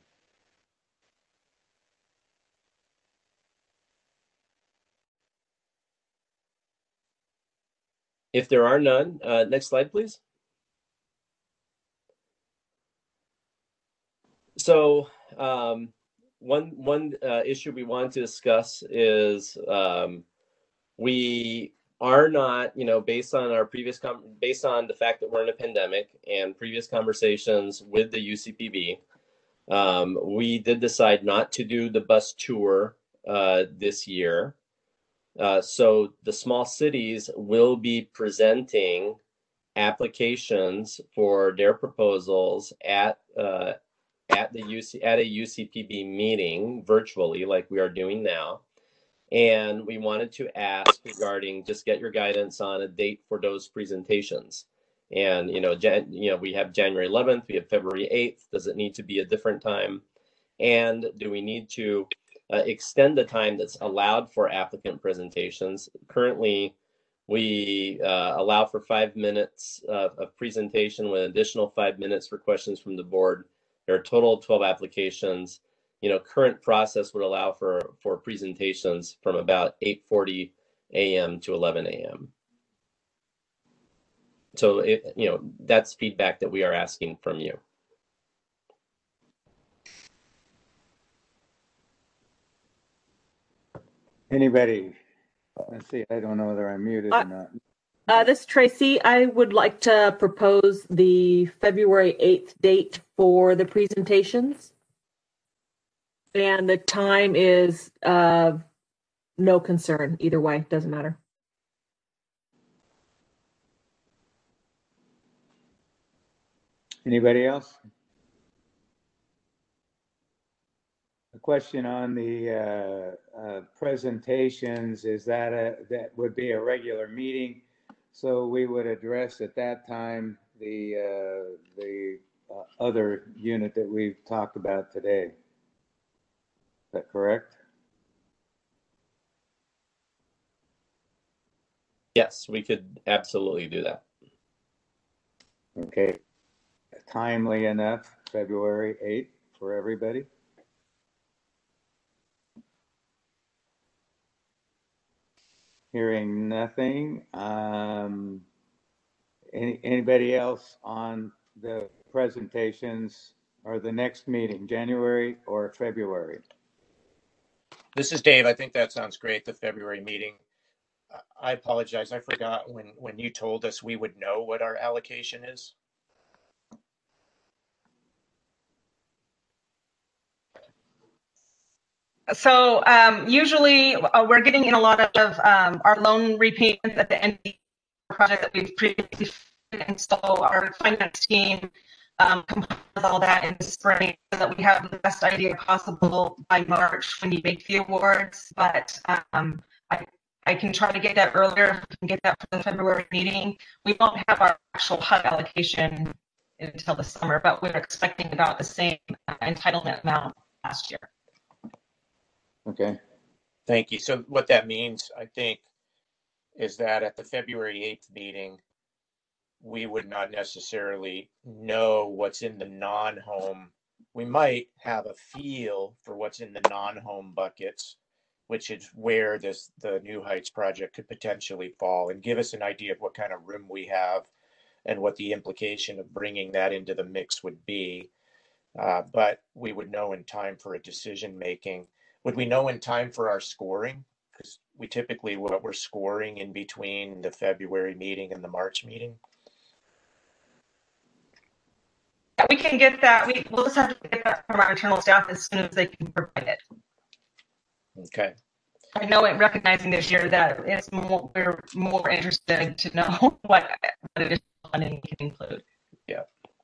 [SPEAKER 1] If there are none, uh, next slide, please. So um, one one uh, issue we want to discuss is um, we are not, you know, based on our previous com based on the fact that we're in a pandemic and previous conversations with the U C P B, um, we did decide not to do the bus tour uh, this year. Uh, so the small cities will be presenting applications for their proposals at uh, at the U C at a U C P B meeting virtually, like we are doing now. And we wanted to ask regarding just get your guidance on a date for those presentations. And you know, Jan, you know, we have January eleventh, we have February eighth. Does it need to be a different time? And do we need to Uh, extend the time that's allowed for applicant presentations? Currently, we uh, allow for five minutes of, of presentation with additional five minutes for questions from the board. There are a total of twelve applications. You know, current process would allow for, for presentations from about eight forty a m to eleven a m So, it, you know, that's feedback that we are asking from you.
[SPEAKER 2] Anybody? Let's see. I don't know whether I'm muted
[SPEAKER 4] Uh,
[SPEAKER 2] or not.
[SPEAKER 4] Uh, this is Tracy. I would like to propose the February eighth date for the presentations. And the time is uh, no concern. Either way, doesn't matter.
[SPEAKER 2] Anybody else? A question on the uh, uh, presentations. Is that a, that would be a regular meeting? So we would address at that time the, uh, the uh, other unit that we've talked about today. Is that correct?
[SPEAKER 1] Yes, we could absolutely do that.
[SPEAKER 2] Okay. Timely enough, February eighth for everybody? Hearing nothing. Um, any, anybody else on the presentations or the next meeting, January or February?
[SPEAKER 3] This is Dave. I think that sounds great, the February meeting. I apologize. I forgot when, when you told us we would know what our allocation is.
[SPEAKER 8] So um, usually uh, we're getting in a lot of um, our loan repayments at the end of the project that we've previously funded, and so our finance team um, compiles all that in the spring so that we have the best idea possible by March when you make the awards. But um, I, I can try to get that earlier. We can get that for the February meeting. We won't have our actual H U D allocation until the summer, but we're expecting about the same uh, entitlement amount last year.
[SPEAKER 2] Okay.
[SPEAKER 3] Thank you. So what that means, I think, is that at the February eighth meeting, we would not necessarily know what's in the non-home. We might have a feel for what's in the non-home buckets, which is where this the New Heights project could potentially fall, and give us an idea of what kind of room we have and what the implication of bringing that into the mix would be. Uh, but we would know in time for a decision making. Would we know in time for our scoring? Because we typically, what we're scoring in between the February meeting and the March meeting.
[SPEAKER 8] Yeah, we can get that. We, we'll just have to get that from our internal staff as soon as they can provide it.
[SPEAKER 3] Okay.
[SPEAKER 8] I know it recognizing this year that it's more, we're more interested to know what, what additional funding can include.
[SPEAKER 3] Yeah.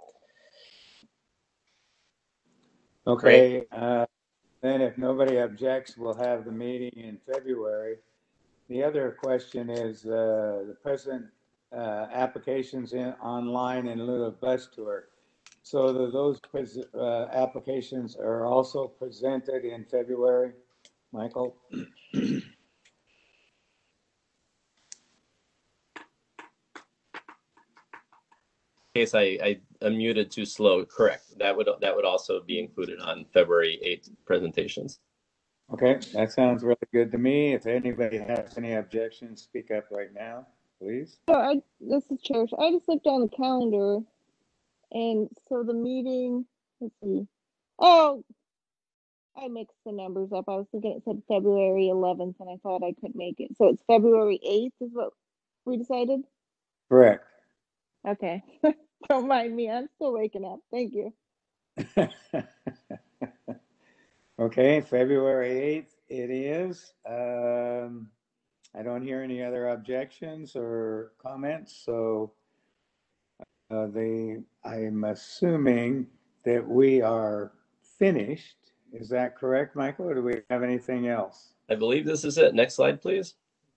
[SPEAKER 2] Okay. Uh, then if nobody objects, we'll have the meeting in February. The other question is uh, the present uh, applications in online in lieu of bus tour. So the, those uh, applications are also presented in February, Michael?
[SPEAKER 1] In case I, I unmuted too slow, correct. That would that would also be included on February eighth presentations.
[SPEAKER 2] Okay, that sounds really good to me. If anybody has any objections, speak up right now, please.
[SPEAKER 7] So I, this is Cherish. I just looked on the calendar, and so the meeting, let's see. Oh, I mixed the numbers up. I was thinking it said February eleventh, and I thought I could make it. So it's February eighth is what we decided?
[SPEAKER 2] Correct.
[SPEAKER 7] Okay. Don't mind me. I'm still waking up. Thank you.
[SPEAKER 2] Okay, February eighth it is. Um, I don't hear any other objections or comments, so uh, the, I'm assuming that we are finished. Is that correct, Michael, or do we have anything else?
[SPEAKER 1] I believe this is it. Next slide, please.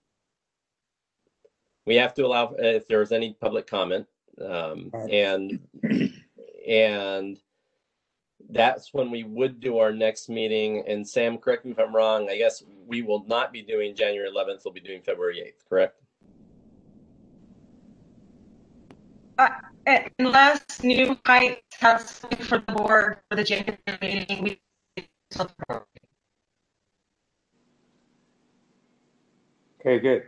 [SPEAKER 1] We have to allow if there's any public comment, um, right. and and that's when we would do our next meeting. And Sam, correct me if I'm wrong. I guess we will not be doing January eleventh. We'll be doing February eighth. Correct?
[SPEAKER 8] Uh, unless New Heights has something for the board for the January meeting, we.
[SPEAKER 2] Okay, good.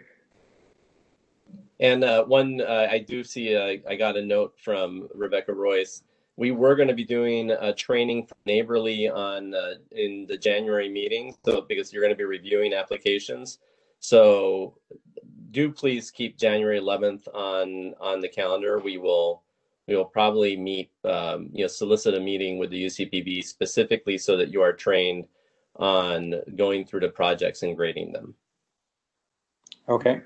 [SPEAKER 1] And uh, one, uh, I do see, uh, I got a note from Rebecca Royce. We were going to be doing a training for Neighborly on uh, in the January meeting, so because you're going to be reviewing applications. So do please keep January eleventh on on the calendar. We will we will probably meet, um, you know, solicit a meeting with the U C P B specifically so that you are trained on going through the projects and grading them.
[SPEAKER 2] Okay.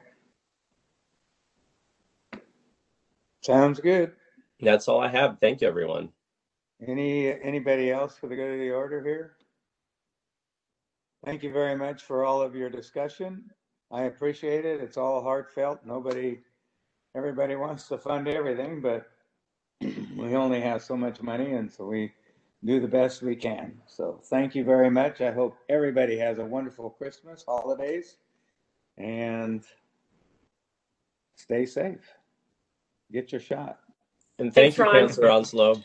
[SPEAKER 2] Sounds good.
[SPEAKER 1] That's all I have. Thank you, everyone.
[SPEAKER 2] Any anybody else for the good of the order here? thank you very much for all of your discussion. I appreciate it. It's all heartfelt. Nobody, everybody wants to fund everything, but we only have so much money, and so we do the best we can. So thank you very much. I hope everybody has a wonderful Christmas, holidays, and stay safe. Get your shot.
[SPEAKER 1] And thank
[SPEAKER 4] Thanks,
[SPEAKER 1] you,
[SPEAKER 4] Ron.
[SPEAKER 1] Councilor Onslow.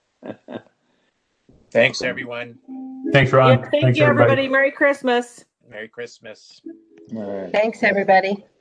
[SPEAKER 3] Thanks, everyone.
[SPEAKER 5] Thanks, Ron.
[SPEAKER 4] Yeah, thank
[SPEAKER 5] Thanks,
[SPEAKER 4] you,
[SPEAKER 5] everybody.
[SPEAKER 4] everybody. Merry Christmas.
[SPEAKER 3] Merry Christmas.
[SPEAKER 2] All right.
[SPEAKER 6] Thanks, everybody.